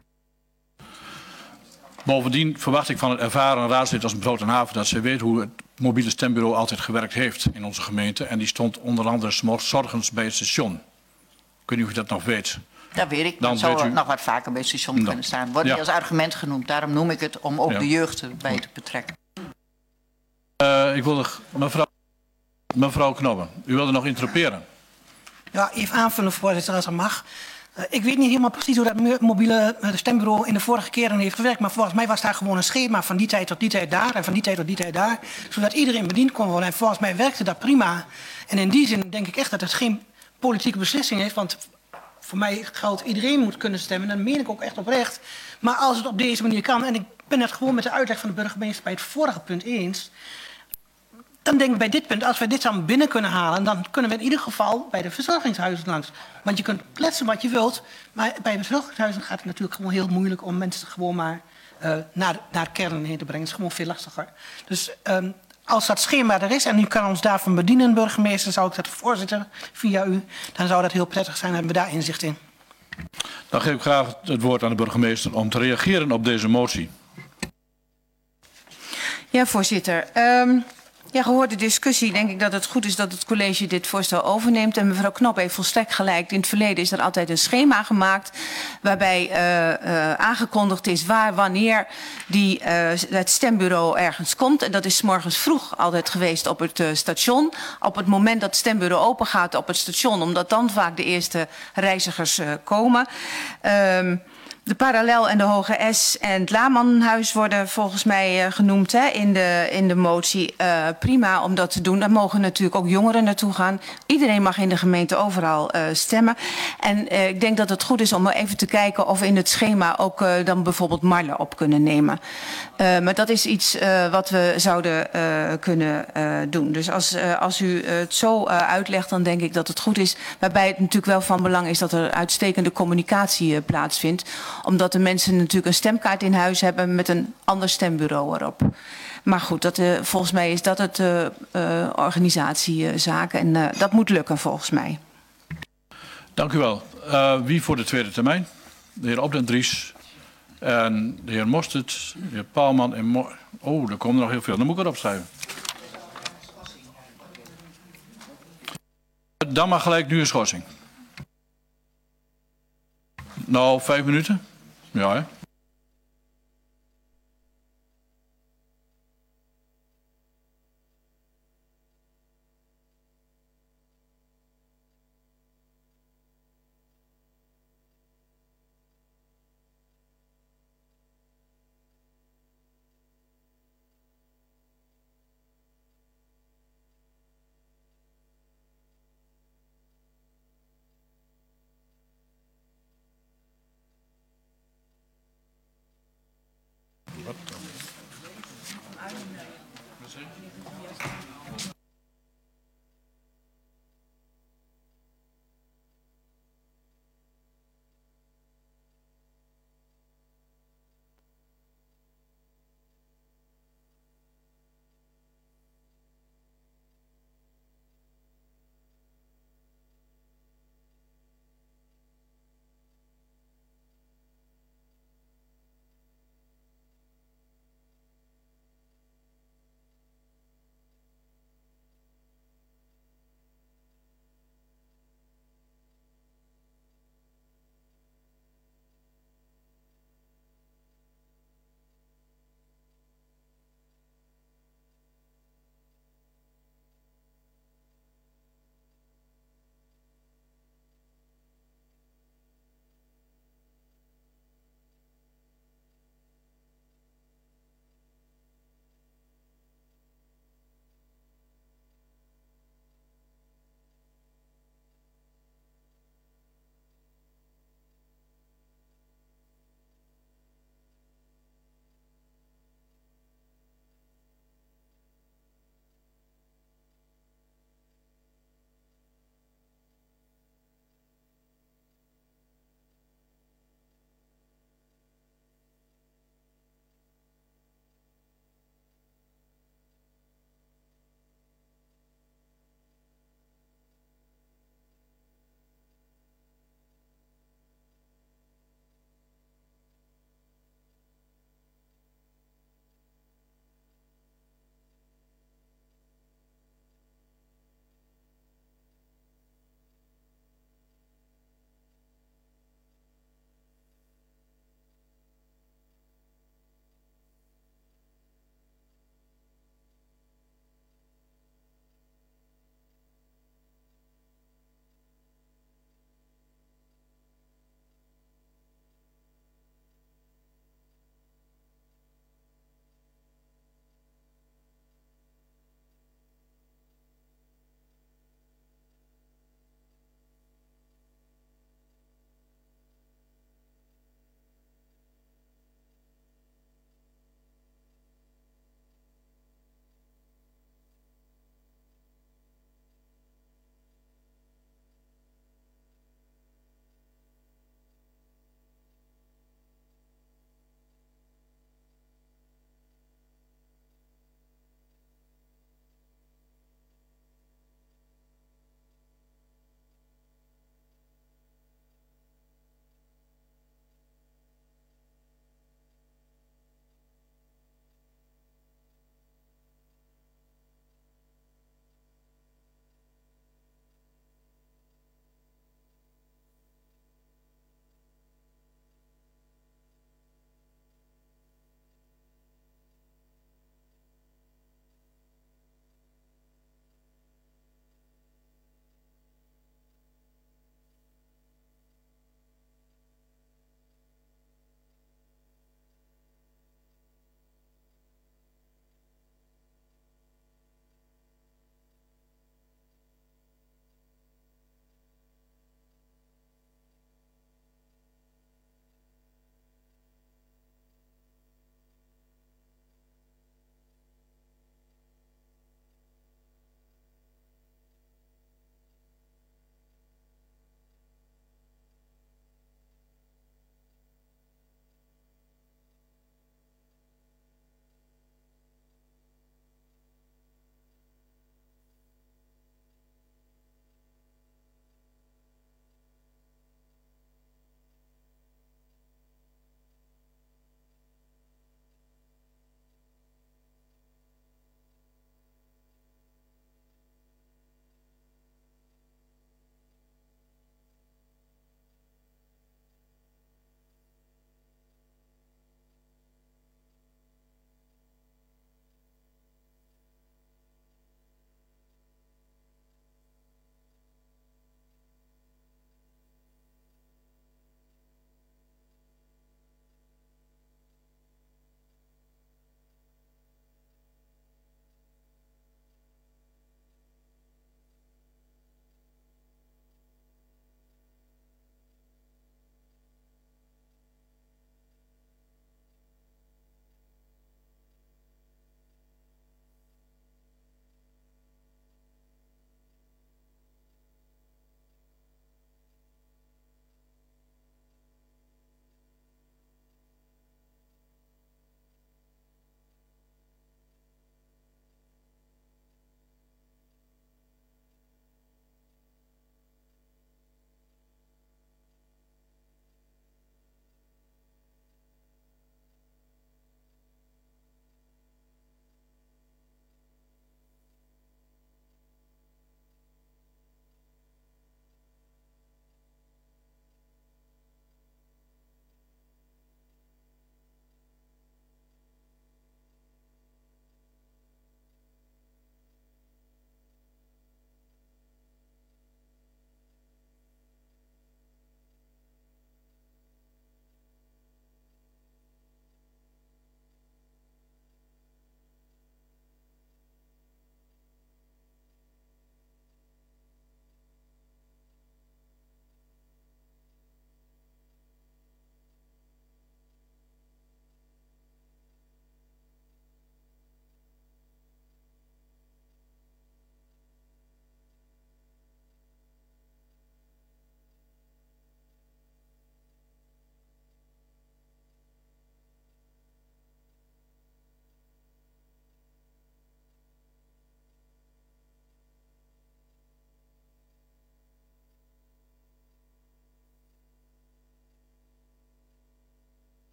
Bovendien verwacht ik van het ervaren raadslid als mevrouw ten Haven dat zij weet hoe het mobiele stembureau altijd gewerkt heeft in onze gemeente. En die stond onder andere 's morgens zorgens bij het station. Ik weet niet of u dat nog weet. Dat weet ik. Dan Dat zou weet u... nog wat vaker bij het station Dan. kunnen staan. Wordt Ja. niet als argument genoemd. Daarom noem ik het om ook Ja. de jeugd erbij te betrekken. Uh, ik wilde mevrouw, mevrouw Knobben, u wilde nog interroperen. Ja, even aanvullen, voorzitter, als dat mag. Uh, ik weet niet helemaal precies hoe dat mobiele uh, stembureau in de vorige keren heeft gewerkt. Maar volgens mij was daar gewoon een schema van die tijd tot die tijd daar en van die tijd tot die tijd daar. Zodat iedereen bediend kon worden. En volgens mij werkte dat prima. En in die zin denk ik echt dat het geen politieke beslissing is. Want voor mij geldt iedereen moet kunnen stemmen. Dat meen ik ook echt oprecht. Maar als het op deze manier kan, en ik ben het gewoon met de uitleg van de burgemeester bij het vorige punt eens. Dan denk ik bij dit punt, als we dit samen binnen kunnen halen, dan kunnen we in ieder geval bij de verzorgingshuizen langs. Want je kunt kletsen wat je wilt, maar bij de verzorgingshuizen gaat het natuurlijk gewoon heel moeilijk om mensen gewoon maar uh, naar, naar kern heen te brengen. Het is gewoon veel lastiger. Dus um, als dat schema er is en u kan ons daarvan bedienen, burgemeester, zou ik dat voorzitter via u, dan zou dat heel prettig zijn. Hebben we daar inzicht in. Dan geef ik graag het woord aan de burgemeester om te reageren op deze motie. Ja, voorzitter. Um, ja, gehoord de discussie denk ik dat het goed is dat het college dit voorstel overneemt. En mevrouw Knop heeft volstrekt gelijk. In het verleden is er altijd een schema gemaakt waarbij uh, uh, aangekondigd is waar, wanneer die, uh, het stembureau ergens komt. En dat is 's morgens vroeg altijd geweest op het uh, station. Op het moment dat het stembureau open gaat op het station, omdat dan vaak de eerste reizigers uh, komen. Um, De Parallel en de Hoge S en het Lamanhuis worden volgens mij uh, genoemd hè, in, de, in de motie. Uh, prima om dat te doen. Daar mogen natuurlijk ook jongeren naartoe gaan. Iedereen mag in de gemeente overal uh, stemmen. En uh, ik denk dat het goed is om even te kijken of we in het schema ook uh, dan bijvoorbeeld Marle op kunnen nemen. Uh, maar dat is iets uh, wat we zouden uh, kunnen uh, doen. Dus als, uh, als u het zo uh, uitlegt, dan denk ik dat het goed is. Waarbij het natuurlijk wel van belang is dat er uitstekende communicatie uh, plaatsvindt. Omdat de mensen natuurlijk een stemkaart in huis hebben met een ander stembureau erop. Maar goed, dat, uh, volgens mij is dat het uh, uh, organisatiezaak. En uh, dat moet lukken volgens mij. Dank u wel. Uh, wie voor de tweede termijn? De heer Opdendries en de heer Mostert, de heer Paalman en... Mo oh, er komen er nog heel veel. Dan moet ik erop schrijven. Dan mag gelijk nu een schorsing. Nou, vijf minuten? Ja, hè?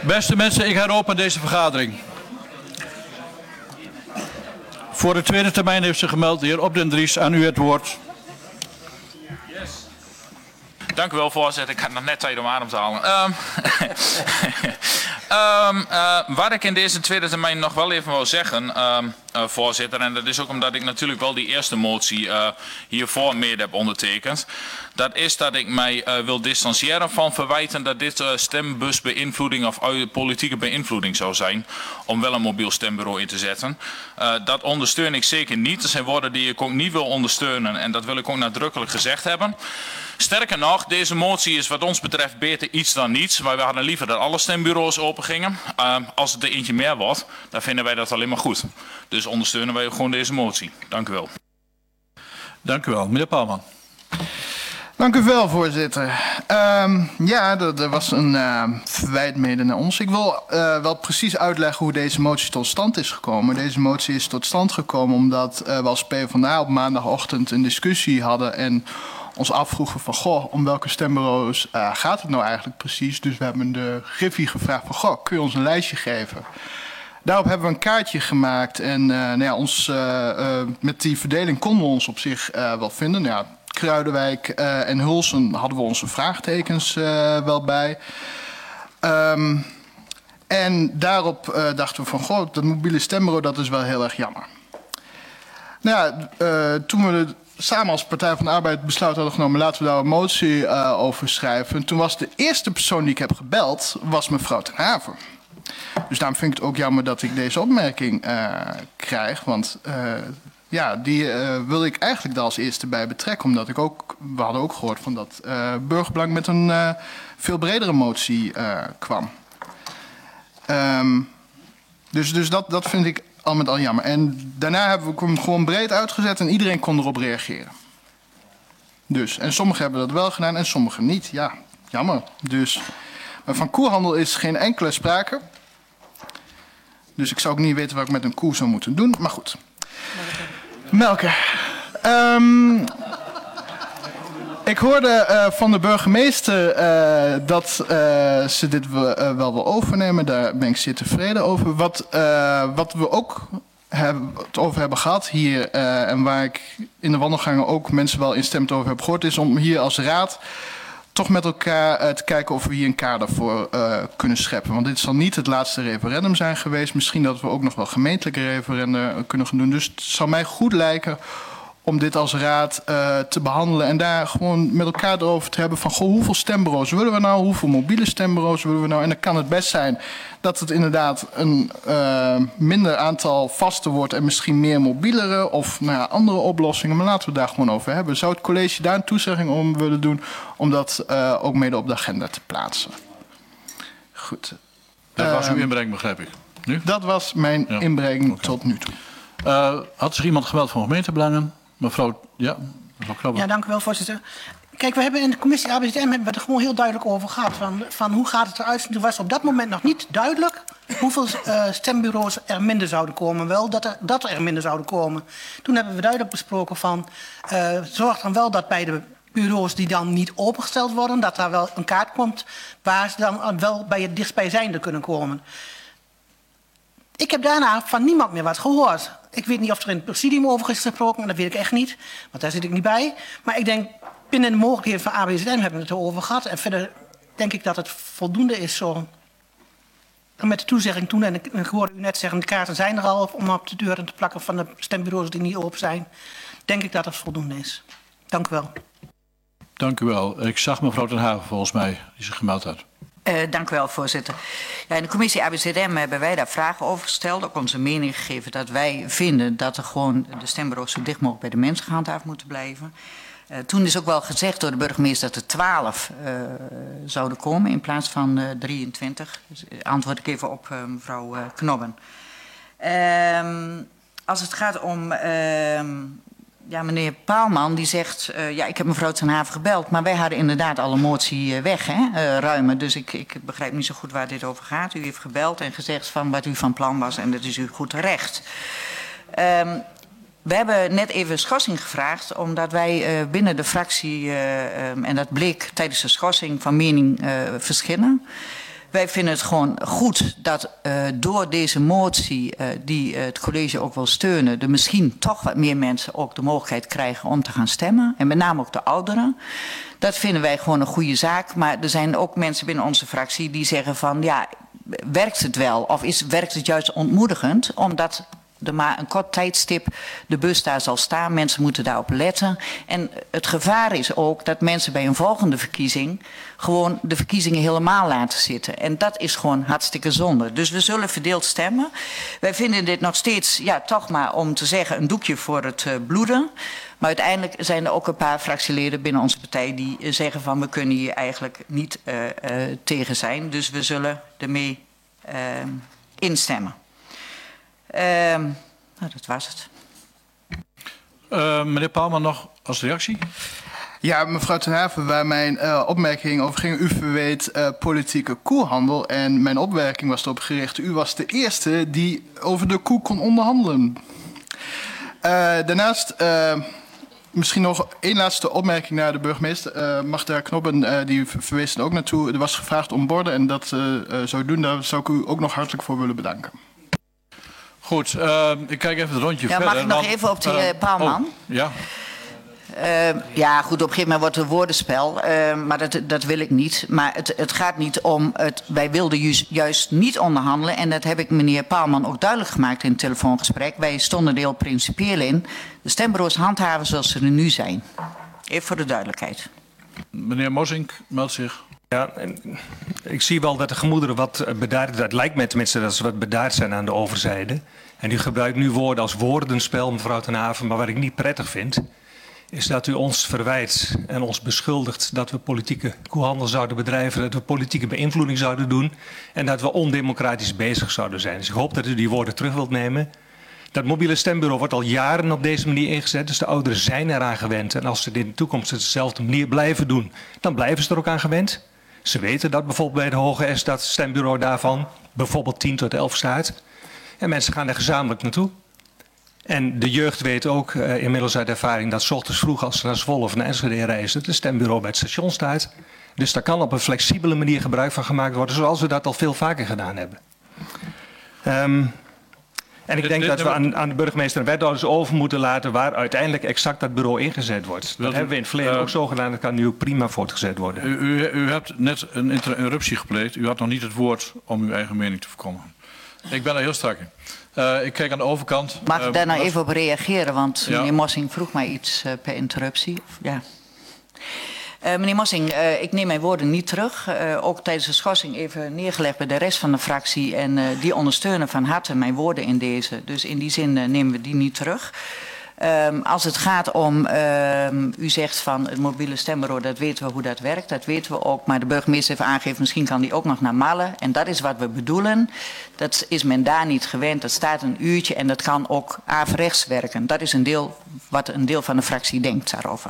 Beste mensen, ik heropen deze vergadering. Voor de tweede termijn heeft zich gemeld de heer Op den Dries. Aan u het woord. Dank u wel, voorzitter. Ik had nog net tijd om adem te halen. Um, um, uh, wat ik in deze tweede termijn nog wel even wil zeggen, um, uh, voorzitter, en dat is ook omdat ik natuurlijk wel die eerste motie uh, hiervoor mede heb ondertekend. Dat is dat ik mij uh, wil distancieren van verwijten dat dit uh, stembusbeïnvloeding of uh, politieke beïnvloeding zou zijn om wel een mobiel stembureau in te zetten. Uh, dat ondersteun ik zeker niet. Er zijn woorden die ik ook niet wil ondersteunen en dat wil ik ook nadrukkelijk gezegd hebben. Sterker nog, deze motie is wat ons betreft beter iets dan niets. Maar we hadden liever dat alle stembureaus open gingen. Uh, als het er eentje meer wordt, dan vinden wij dat alleen maar goed. Dus ondersteunen wij ook gewoon deze motie. Dank u wel. Dank u wel. Meneer Paalman. Dank u wel, voorzitter. Um, ja, er, er was een uh, verwijt mede naar ons. Ik wil uh, wel precies uitleggen hoe deze motie tot stand is gekomen. Deze motie is tot stand gekomen omdat uh, we als PvdA op maandagochtend een discussie hadden en ons afvroegen van, goh, om welke stembureaus uh, gaat het nou eigenlijk precies? Dus we hebben de Griffie gevraagd van, goh, kun je ons een lijstje geven? Daarop hebben we een kaartje gemaakt en uh, nou ja, ons, uh, uh, met die verdeling konden we ons op zich uh, wel vinden. Nou ja, Kruidenwijk uh, en Hulsen hadden we onze vraagtekens uh, wel bij. Um, en daarop uh, dachten we van, goh, dat mobiele stembureau, dat is wel heel erg jammer. Nou ja, uh, toen we de, samen als Partij van de Arbeid besluit hadden genomen, laten we daar een motie uh, over schrijven. En toen was de eerste persoon die ik heb gebeld, was mevrouw Ten Haven. Dus daarom vind ik het ook jammer dat ik deze opmerking uh, krijg, want uh, ja, die uh, wil ik eigenlijk daar als eerste bij betrekken, omdat ik ook, we hadden ook gehoord van dat uh, Burgerbelang met een uh, veel bredere motie uh, kwam. Um, dus dus dat, dat vind ik al met al jammer. En daarna hebben we hem gewoon breed uitgezet en iedereen kon erop reageren. Dus, en sommigen hebben dat wel gedaan en sommigen niet. Ja, jammer. Dus, maar van koehandel is geen enkele sprake. Dus ik zou ook niet weten wat ik met een koe zou moeten doen. Maar goed. Melken. Um, ik hoorde uh, van de burgemeester uh, dat uh, ze dit uh, wel wil overnemen. Daar ben ik zeer tevreden over. Wat, uh, wat we ook hebben, het over hebben gehad hier, uh, en waar ik in de wandelgangen ook mensen wel instemmend over heb gehoord, is om hier als raad toch met elkaar uh, te kijken of we hier een kader voor uh, kunnen scheppen. Want dit zal niet het laatste referendum zijn geweest. Misschien dat we ook nog wel gemeentelijke referenda kunnen gaan doen. Dus het zou mij goed lijken om dit als raad uh, te behandelen en daar gewoon met elkaar erover te hebben van, goh, hoeveel stembureaus willen we nou, hoeveel mobiele stembureaus willen we nou? En dan kan het best zijn dat het inderdaad een uh, minder aantal vaste wordt en misschien meer mobielere of nou ja, andere oplossingen, maar laten we het daar gewoon over hebben. Zou het college daar een toezegging om willen doen om dat uh, ook mede op de agenda te plaatsen? Goed. Dat was uw Uh, inbreng, begrijp ik. Nu? Dat was mijn Ja. inbreng Oké. tot nu toe. Uh, had zich iemand gemeld van gemeentebelangen? Mevrouw, ja, mevrouw Krabbe. Ja, dank u wel, voorzitter. Kijk, we hebben in de commissie A B Z M hebben we het er gewoon heel duidelijk over gehad. Van, van hoe gaat het eruit? Toen was op dat moment nog niet duidelijk hoeveel uh, stembureaus er minder zouden komen. Wel dat er, dat er minder zouden komen. Toen hebben we duidelijk besproken van, uh, zorg dan wel dat bij de bureaus die dan niet opengesteld worden, dat daar wel een kaart komt waar ze dan wel bij het dichtstbijzijnde kunnen komen. Ik heb daarna van niemand meer wat gehoord. Ik weet niet of er in het presidium over is gesproken, dat weet ik echt niet, want daar zit ik niet bij. Maar ik denk, binnen de mogelijkheden van A B Z M hebben we het erover gehad. En verder denk ik dat het voldoende is zo. Met de toezegging toen, en ik, ik hoorde u net zeggen, de kaarten zijn er al om op de deuren te plakken van de stembureaus die niet open zijn. Denk ik dat het voldoende is. Dank u wel. Dank u wel. Ik zag mevrouw Ten Haven volgens mij, die zich gemeld had. Uh, dank u wel, voorzitter. Ja, in de commissie A B Z M hebben wij daar vragen over gesteld. Ook onze mening gegeven dat wij vinden dat er gewoon de stembureaus zo dicht mogelijk bij de mensen gehandhaafd moeten blijven. Uh, toen is ook wel gezegd door de burgemeester dat er twaalf uh, zouden komen in plaats van uh, drieëntwintig. Dus uh, antwoord ik even op uh, mevrouw uh, Knobben. Uh, als het gaat om uh, ja, meneer Paalman, die zegt, uh, ja, ik heb mevrouw Ten Haven gebeld, maar wij hadden inderdaad al een motie uh, weg, hè, uh, ruimen. Dus ik, ik begrijp niet zo goed waar dit over gaat. U heeft gebeld en gezegd van wat u van plan was en dat is u goed terecht. Um, We hebben net even schorsing gevraagd, omdat wij uh, binnen de fractie, uh, um, en dat bleek tijdens de schorsing, van mening uh, verschillen. Wij vinden het gewoon goed dat uh, door deze motie, uh, die uh, het college ook wil steunen, er misschien toch wat meer mensen ook de mogelijkheid krijgen om te gaan stemmen. En met name ook de ouderen. Dat vinden wij gewoon een goede zaak. Maar er zijn ook mensen binnen onze fractie die zeggen van, ja, werkt het wel? Of is, werkt het juist ontmoedigend? Omdat er maar een kort tijdstip de bus daar zal staan. Mensen moeten daarop letten. En het gevaar is ook dat mensen bij een volgende verkiezing gewoon de verkiezingen helemaal laten zitten. En dat is gewoon hartstikke zonde. Dus we zullen verdeeld stemmen. Wij vinden dit nog steeds, ja, toch maar om te zeggen, een doekje voor het uh, bloeden. Maar uiteindelijk zijn er ook een paar fractieleden binnen onze partij die uh, zeggen van, we kunnen hier eigenlijk niet uh, uh, tegen zijn. Dus we zullen ermee uh, instemmen. Uh, nou, dat was het. Uh, meneer Paalman, nog als reactie? Ja, mevrouw Ten Haven, waar mijn uh, opmerking over ging. U verweet uh, politieke koehandel. En mijn opmerking was erop gericht. U was de eerste die over de koe kon onderhandelen. Uh, daarnaast, uh, misschien nog één laatste opmerking naar de burgemeester. Uh, Magda Knobben, uh, die verwees er ook naartoe. Er was gevraagd om borden. En dat uh, uh, zou doen. Daar zou ik u ook nog hartelijk voor willen bedanken. Goed, uh, ik kijk even het rondje ja, verder. Mag ik nog dan, even op die uh, Paalman? Oh, ja. Uh, ja, goed, op een gegeven moment wordt het een woordenspel. Uh, maar dat, dat wil ik niet. Maar het, het gaat niet om... Het, wij wilden juist, juist niet onderhandelen. En dat heb ik meneer Paalman ook duidelijk gemaakt in het telefoongesprek. Wij stonden er heel principieel in. De stembureaus handhaven zoals ze er nu zijn. Even voor de duidelijkheid. Meneer Mosink meldt zich. Ja, en ik zie wel dat de gemoederen wat bedaard... Het lijkt mij tenminste dat ze wat bedaard zijn aan de overzijde. En u gebruikt nu woorden als woordenspel, mevrouw Ten Haven. Maar wat ik niet prettig vind, is dat u ons verwijt en ons beschuldigt dat we politieke koehandel zouden bedrijven, dat we politieke beïnvloeding zouden doen en dat we ondemocratisch bezig zouden zijn. Dus ik hoop dat u die woorden terug wilt nemen. Dat mobiele stembureau wordt al jaren op deze manier ingezet, dus de ouderen zijn eraan gewend. En als ze dit in de toekomst op dezelfde manier blijven doen, dan blijven ze er ook aan gewend. Ze weten dat bijvoorbeeld bij de Hoge S dat stembureau daarvan bijvoorbeeld tien tot elf staat. En mensen gaan er gezamenlijk naartoe. En de jeugd weet ook uh, inmiddels uit ervaring dat 's ochtends vroeg als ze naar Zwolle of naar Enschede reizen, het stembureau bij het station staat. Dus daar kan op een flexibele manier gebruik van gemaakt worden, zoals we dat al veel vaker gedaan hebben. Um, en ik denk dat we aan, aan de burgemeester en wethouders over moeten laten waar uiteindelijk exact dat bureau ingezet wordt. Dat hebben we in het verleden uh, ook zo gedaan, dat kan nu ook prima voortgezet worden. U, u, u hebt net een interruptie gepleegd. U had nog niet het woord om uw eigen mening te verkondigen. Ik ben er heel strak in. Uh, ik kijk aan de overkant. Mag ik uh, daar nou even op reageren? Want ja. meneer Mossing vroeg mij iets uh, per interruptie. Ja. Uh, meneer Mossing, uh, ik neem mijn woorden niet terug. Uh, ook tijdens de schorsing even neergelegd bij de rest van de fractie. En uh, die ondersteunen van harte mijn woorden in deze. Dus in die zin uh, nemen we die niet terug. Um, als het gaat om, um, u zegt van het mobiele stembureau, dat weten we hoe dat werkt, dat weten we ook. Maar de burgemeester heeft aangegeven, misschien kan die ook nog naar Malle. En dat is wat we bedoelen. Dat is men daar niet gewend, dat staat een uurtje en dat kan ook averechts werken. Dat is een deel wat een deel van de fractie denkt daarover.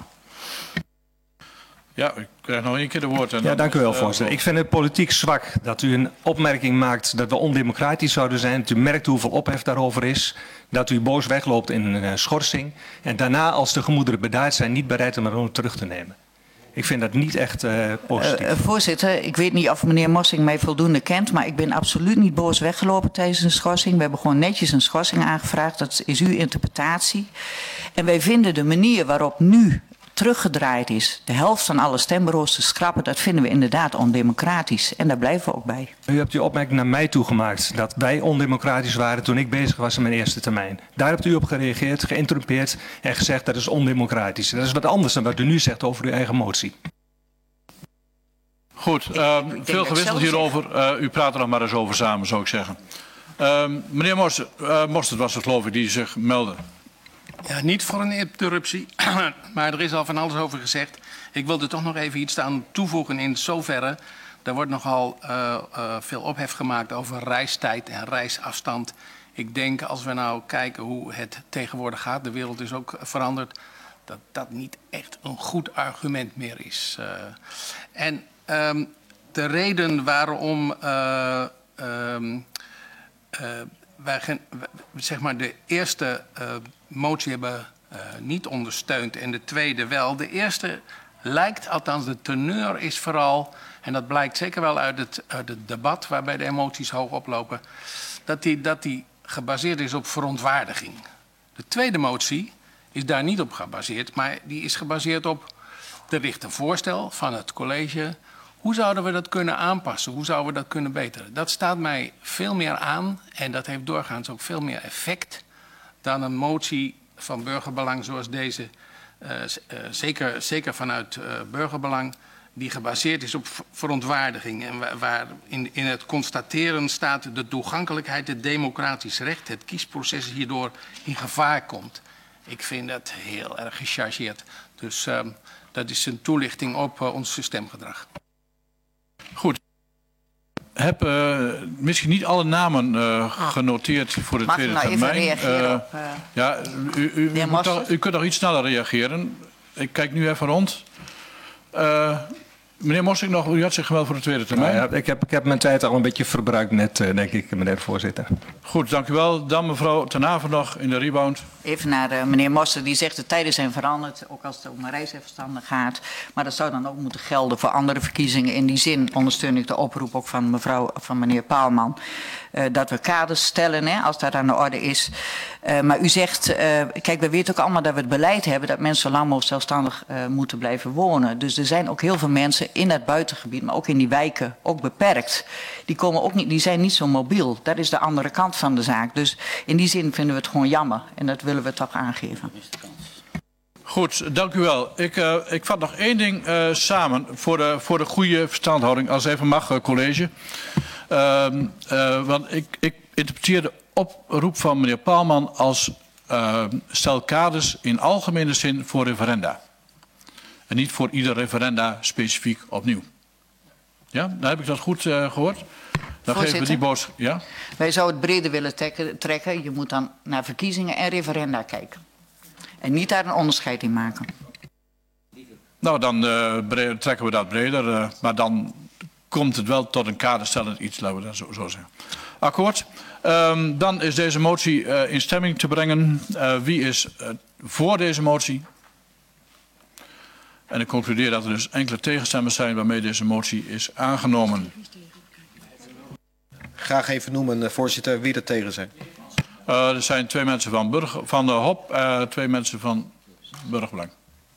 Ja, ik krijg nog één keer de woord. En ja, dank u wel, voorzitter. Ik vind het politiek zwak dat u een opmerking maakt dat we ondemocratisch zouden zijn. Dat u merkt hoeveel ophef daarover is. Dat u boos wegloopt in een uh, schorsing. En daarna, als de gemoederen bedaard zijn, niet bereid om het terug te nemen. Ik vind dat niet echt uh, positief. Uh, uh, voorzitter, ik weet niet of meneer Mossing mij voldoende kent, maar ik ben absoluut niet boos weggelopen tijdens een schorsing. We hebben gewoon netjes een schorsing aangevraagd. Dat is uw interpretatie. En wij vinden de manier waarop nu teruggedraaid is, de helft van alle stembureaus te schrappen, dat vinden we inderdaad ondemocratisch. En daar blijven we ook bij. U hebt uw opmerking naar mij toegemaakt dat wij ondemocratisch waren toen ik bezig was in mijn eerste termijn. Daar hebt u op gereageerd, geïnterrumpeerd en gezegd dat is ondemocratisch. Dat is wat anders dan wat u nu zegt over uw eigen motie. Goed, uh, veel gewisseld hierover. Uh, u praat er nog maar eens over samen, zou ik zeggen. Uh, meneer Mostert, uh, Mostert was het geloof ik die zich meldde. Ja, niet voor een interruptie, maar er is al van alles over gezegd. Ik wilde toch nog even iets aan toevoegen in zoverre. Er wordt nogal uh, uh, veel ophef gemaakt over reistijd en reisafstand. Ik denk als we nou kijken hoe het tegenwoordig gaat, de wereld is ook veranderd, dat dat niet echt een goed argument meer is. Uh, en um, de reden waarom uh, um, uh, wij gen, zeg maar de eerste uh, motie hebben uh, niet ondersteund en de tweede wel. De eerste lijkt, althans de teneur is vooral en dat blijkt zeker wel uit het, uit het debat waarbij de emoties hoog oplopen, dat die, dat die gebaseerd is op verontwaardiging. De tweede motie is daar niet op gebaseerd, maar die is gebaseerd op, er ligt een voorstel van het college. Hoe zouden we dat kunnen aanpassen? Hoe zouden we dat kunnen beteren? Dat staat mij veel meer aan en dat heeft doorgaans ook veel meer effect dan een motie van burgerbelang zoals deze, uh, uh, zeker, zeker vanuit uh, burgerbelang, die gebaseerd is op verontwaardiging en waar, waar in, in het constateren staat de toegankelijkheid, het democratisch recht, het kiesproces hierdoor in gevaar komt. Ik vind dat heel erg gechargeerd. Dus uh, dat is een toelichting op uh, ons stemgedrag. Goed. Ik heb uh, misschien niet alle namen uh, genoteerd voor de Mag tweede nou termijn. even reageren Uh, op, uh, ja, u, u, u, moet toch, u kunt nog iets sneller reageren. Ik kijk nu even rond. Uh, meneer Mossink nog, u had zich gemeld voor de tweede termijn. Nou ja, ik, heb, ik heb mijn tijd al een beetje verbruikt net, uh, denk ik, meneer de voorzitter. Goed, dank u wel. Dan mevrouw Ten Haven nog in de rebound. Even naar uh, meneer Moster, die zegt de tijden zijn veranderd, ook als het om een reisafstanden gaat. Maar dat zou dan ook moeten gelden voor andere verkiezingen. In die zin ondersteun ik de oproep ook van mevrouw, van meneer Paalman. Uh, dat we kaders stellen, hè, als dat aan de orde is. Uh, maar u zegt, uh, kijk, we weten ook allemaal dat we het beleid hebben dat mensen zo lang mogelijk zelfstandig uh, moeten blijven wonen. Dus er zijn ook heel veel mensen in dat buitengebied, maar ook in die wijken, ook beperkt. Die, komen ook niet, die zijn niet zo mobiel. Dat is de andere kant van de zaak. Dus in die zin vinden we het gewoon jammer. En dat willen we toch aangeven. Goed, dank u wel. Ik, uh, ik vat nog één ding uh, samen voor de, voor de goede verstandhouding, als even mag, uh, college. Uh, uh, want ik, ik interpreteer de oproep van meneer Paalman als uh, stel kaders in algemene zin voor referenda. En niet voor ieder referenda specifiek opnieuw. Ja, dan heb ik dat goed uh, gehoord. Dan geven we die boodschap. Ja? Wij zouden het breder willen trekken. Je moet dan naar verkiezingen en referenda kijken. En niet daar een onderscheid in maken. Nou, dan uh, trekken we dat breder. Uh, maar dan komt het wel tot een kaderstellend iets, laten we dat zo, zo zeggen. Akkoord. Um, dan is deze motie uh, in stemming te brengen. Uh, wie is uh, voor deze motie? En ik concludeer dat er dus enkele tegenstemmers zijn waarmee deze motie is aangenomen. Graag even noemen, voorzitter, wie er tegen zijn. Uh, er zijn twee mensen van, Burger, van de H O P, uh, twee mensen van Burgerbelang.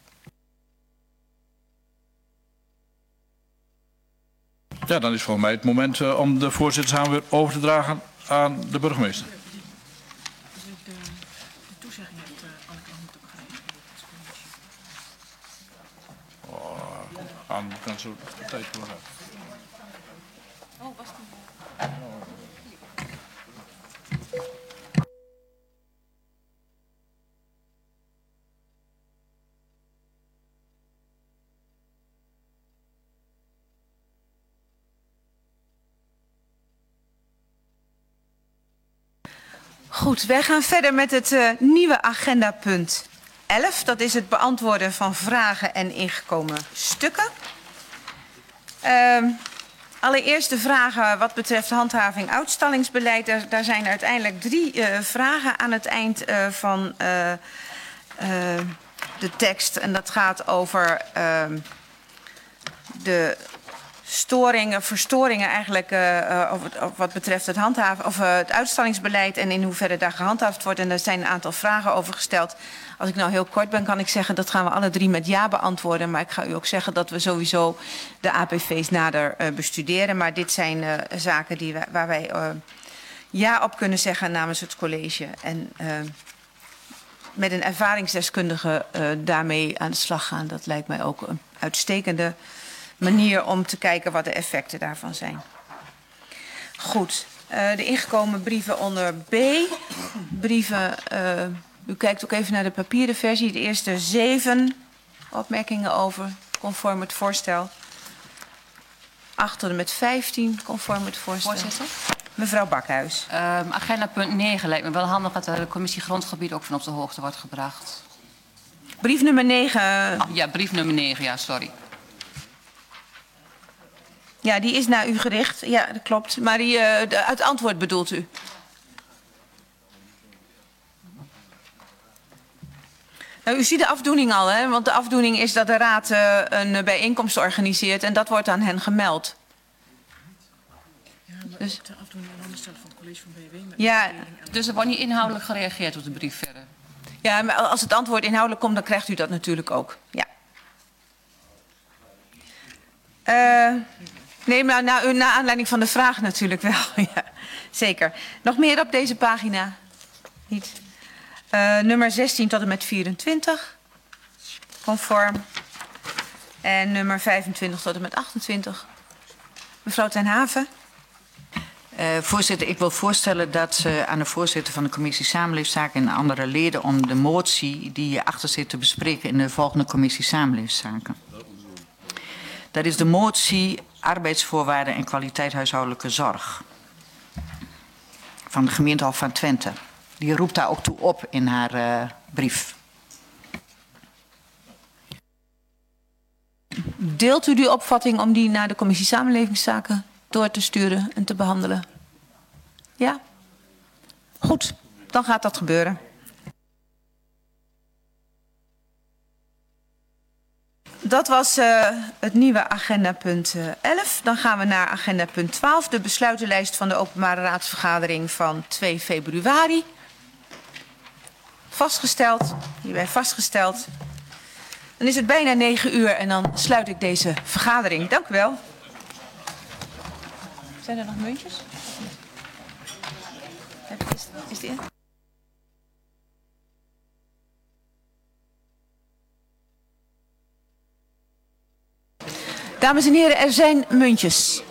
Ja, dan is voor mij het moment uh, om de voorzittersaam weer over te dragen aan de burgemeester. Aan kan zo tijd voor hebben. Oh, was die? Goed, wij gaan verder met het uh, nieuwe agendapunt elf. Dat is het beantwoorden van vragen en ingekomen stukken. Uh, allereerst de vragen wat betreft handhaving uitstallingsbeleid. Daar, daar zijn er uiteindelijk drie uh, vragen aan het eind uh, van uh, uh, de tekst. En dat gaat over uh, de storingen, verstoringen eigenlijk uh, over, over wat betreft het handhaven of uh, het uitstallingsbeleid en in hoeverre daar gehandhaafd wordt. En daar zijn een aantal vragen over gesteld. Als ik nou heel kort ben, kan ik zeggen dat gaan we alle drie met ja beantwoorden. Maar ik ga u ook zeggen dat we sowieso de A P V's nader uh, bestuderen. Maar dit zijn uh, zaken die wij, waar wij uh, ja op kunnen zeggen namens het college. En uh, met een ervaringsdeskundige uh, daarmee aan de slag gaan. Dat lijkt mij ook een uitstekende manier om te kijken wat de effecten daarvan zijn. Goed, uh, de ingekomen brieven onder B. Brieven, uh, u kijkt ook even naar de papieren versie. De eerste zeven opmerkingen over, conform het voorstel. acht tot en met vijftien, conform het voorstel. Voorzitter? Mevrouw Bakhuis. Um, agenda punt negen lijkt me wel handig dat de commissie grondgebied ook van op de hoogte wordt gebracht. Brief nummer negen. Oh, ja, brief nummer negen, ja, sorry. Ja, die is naar u gericht. Ja, dat klopt. Maar die, uh, de, het antwoord bedoelt u? Nou, u ziet de afdoening al, hè? Want de afdoening is dat de raad uh, een bijeenkomst organiseert en dat wordt aan hen gemeld. Ja, maar dus, de afdoening en onderstellen van het college van B W. Ja, dus er wordt niet inhoudelijk gereageerd op de brief verder? Ja, maar als het antwoord inhoudelijk komt, dan krijgt u dat natuurlijk ook. Ja. Uh, nee, maar na, na aanleiding van de vraag natuurlijk wel. Ja, zeker. Nog meer op deze pagina? Niet. Uh, nummer zestien tot en met vierentwintig. Conform. En nummer vijfentwintig tot en met achtentwintig. Mevrouw ten Haven. Uh, voorzitter, ik wil voorstellen dat uh, aan de voorzitter van de commissie Samenleefzaken en andere leden om de motie die hierachter zit te bespreken in de volgende commissie Samenleefzaken. Dat is de motie arbeidsvoorwaarden en kwaliteit huishoudelijke zorg van de gemeente Hof van Twente. Die roept daar ook toe op in haar uh, brief. Deelt u die opvatting om die naar de commissie Samenlevingszaken door te sturen en te behandelen? Ja? Goed, dan gaat dat gebeuren. Dat was uh, het nieuwe agenda punt uh, elf. Dan gaan we naar agenda punt twaalf. De besluitenlijst van de openbare raadsvergadering van twee februari. Vastgesteld, hierbij vastgesteld. Dan is het bijna negen uur en dan sluit ik deze vergadering. Dank u wel. Zijn er nog muntjes? Is, is die in? Dames en heren, er zijn muntjes.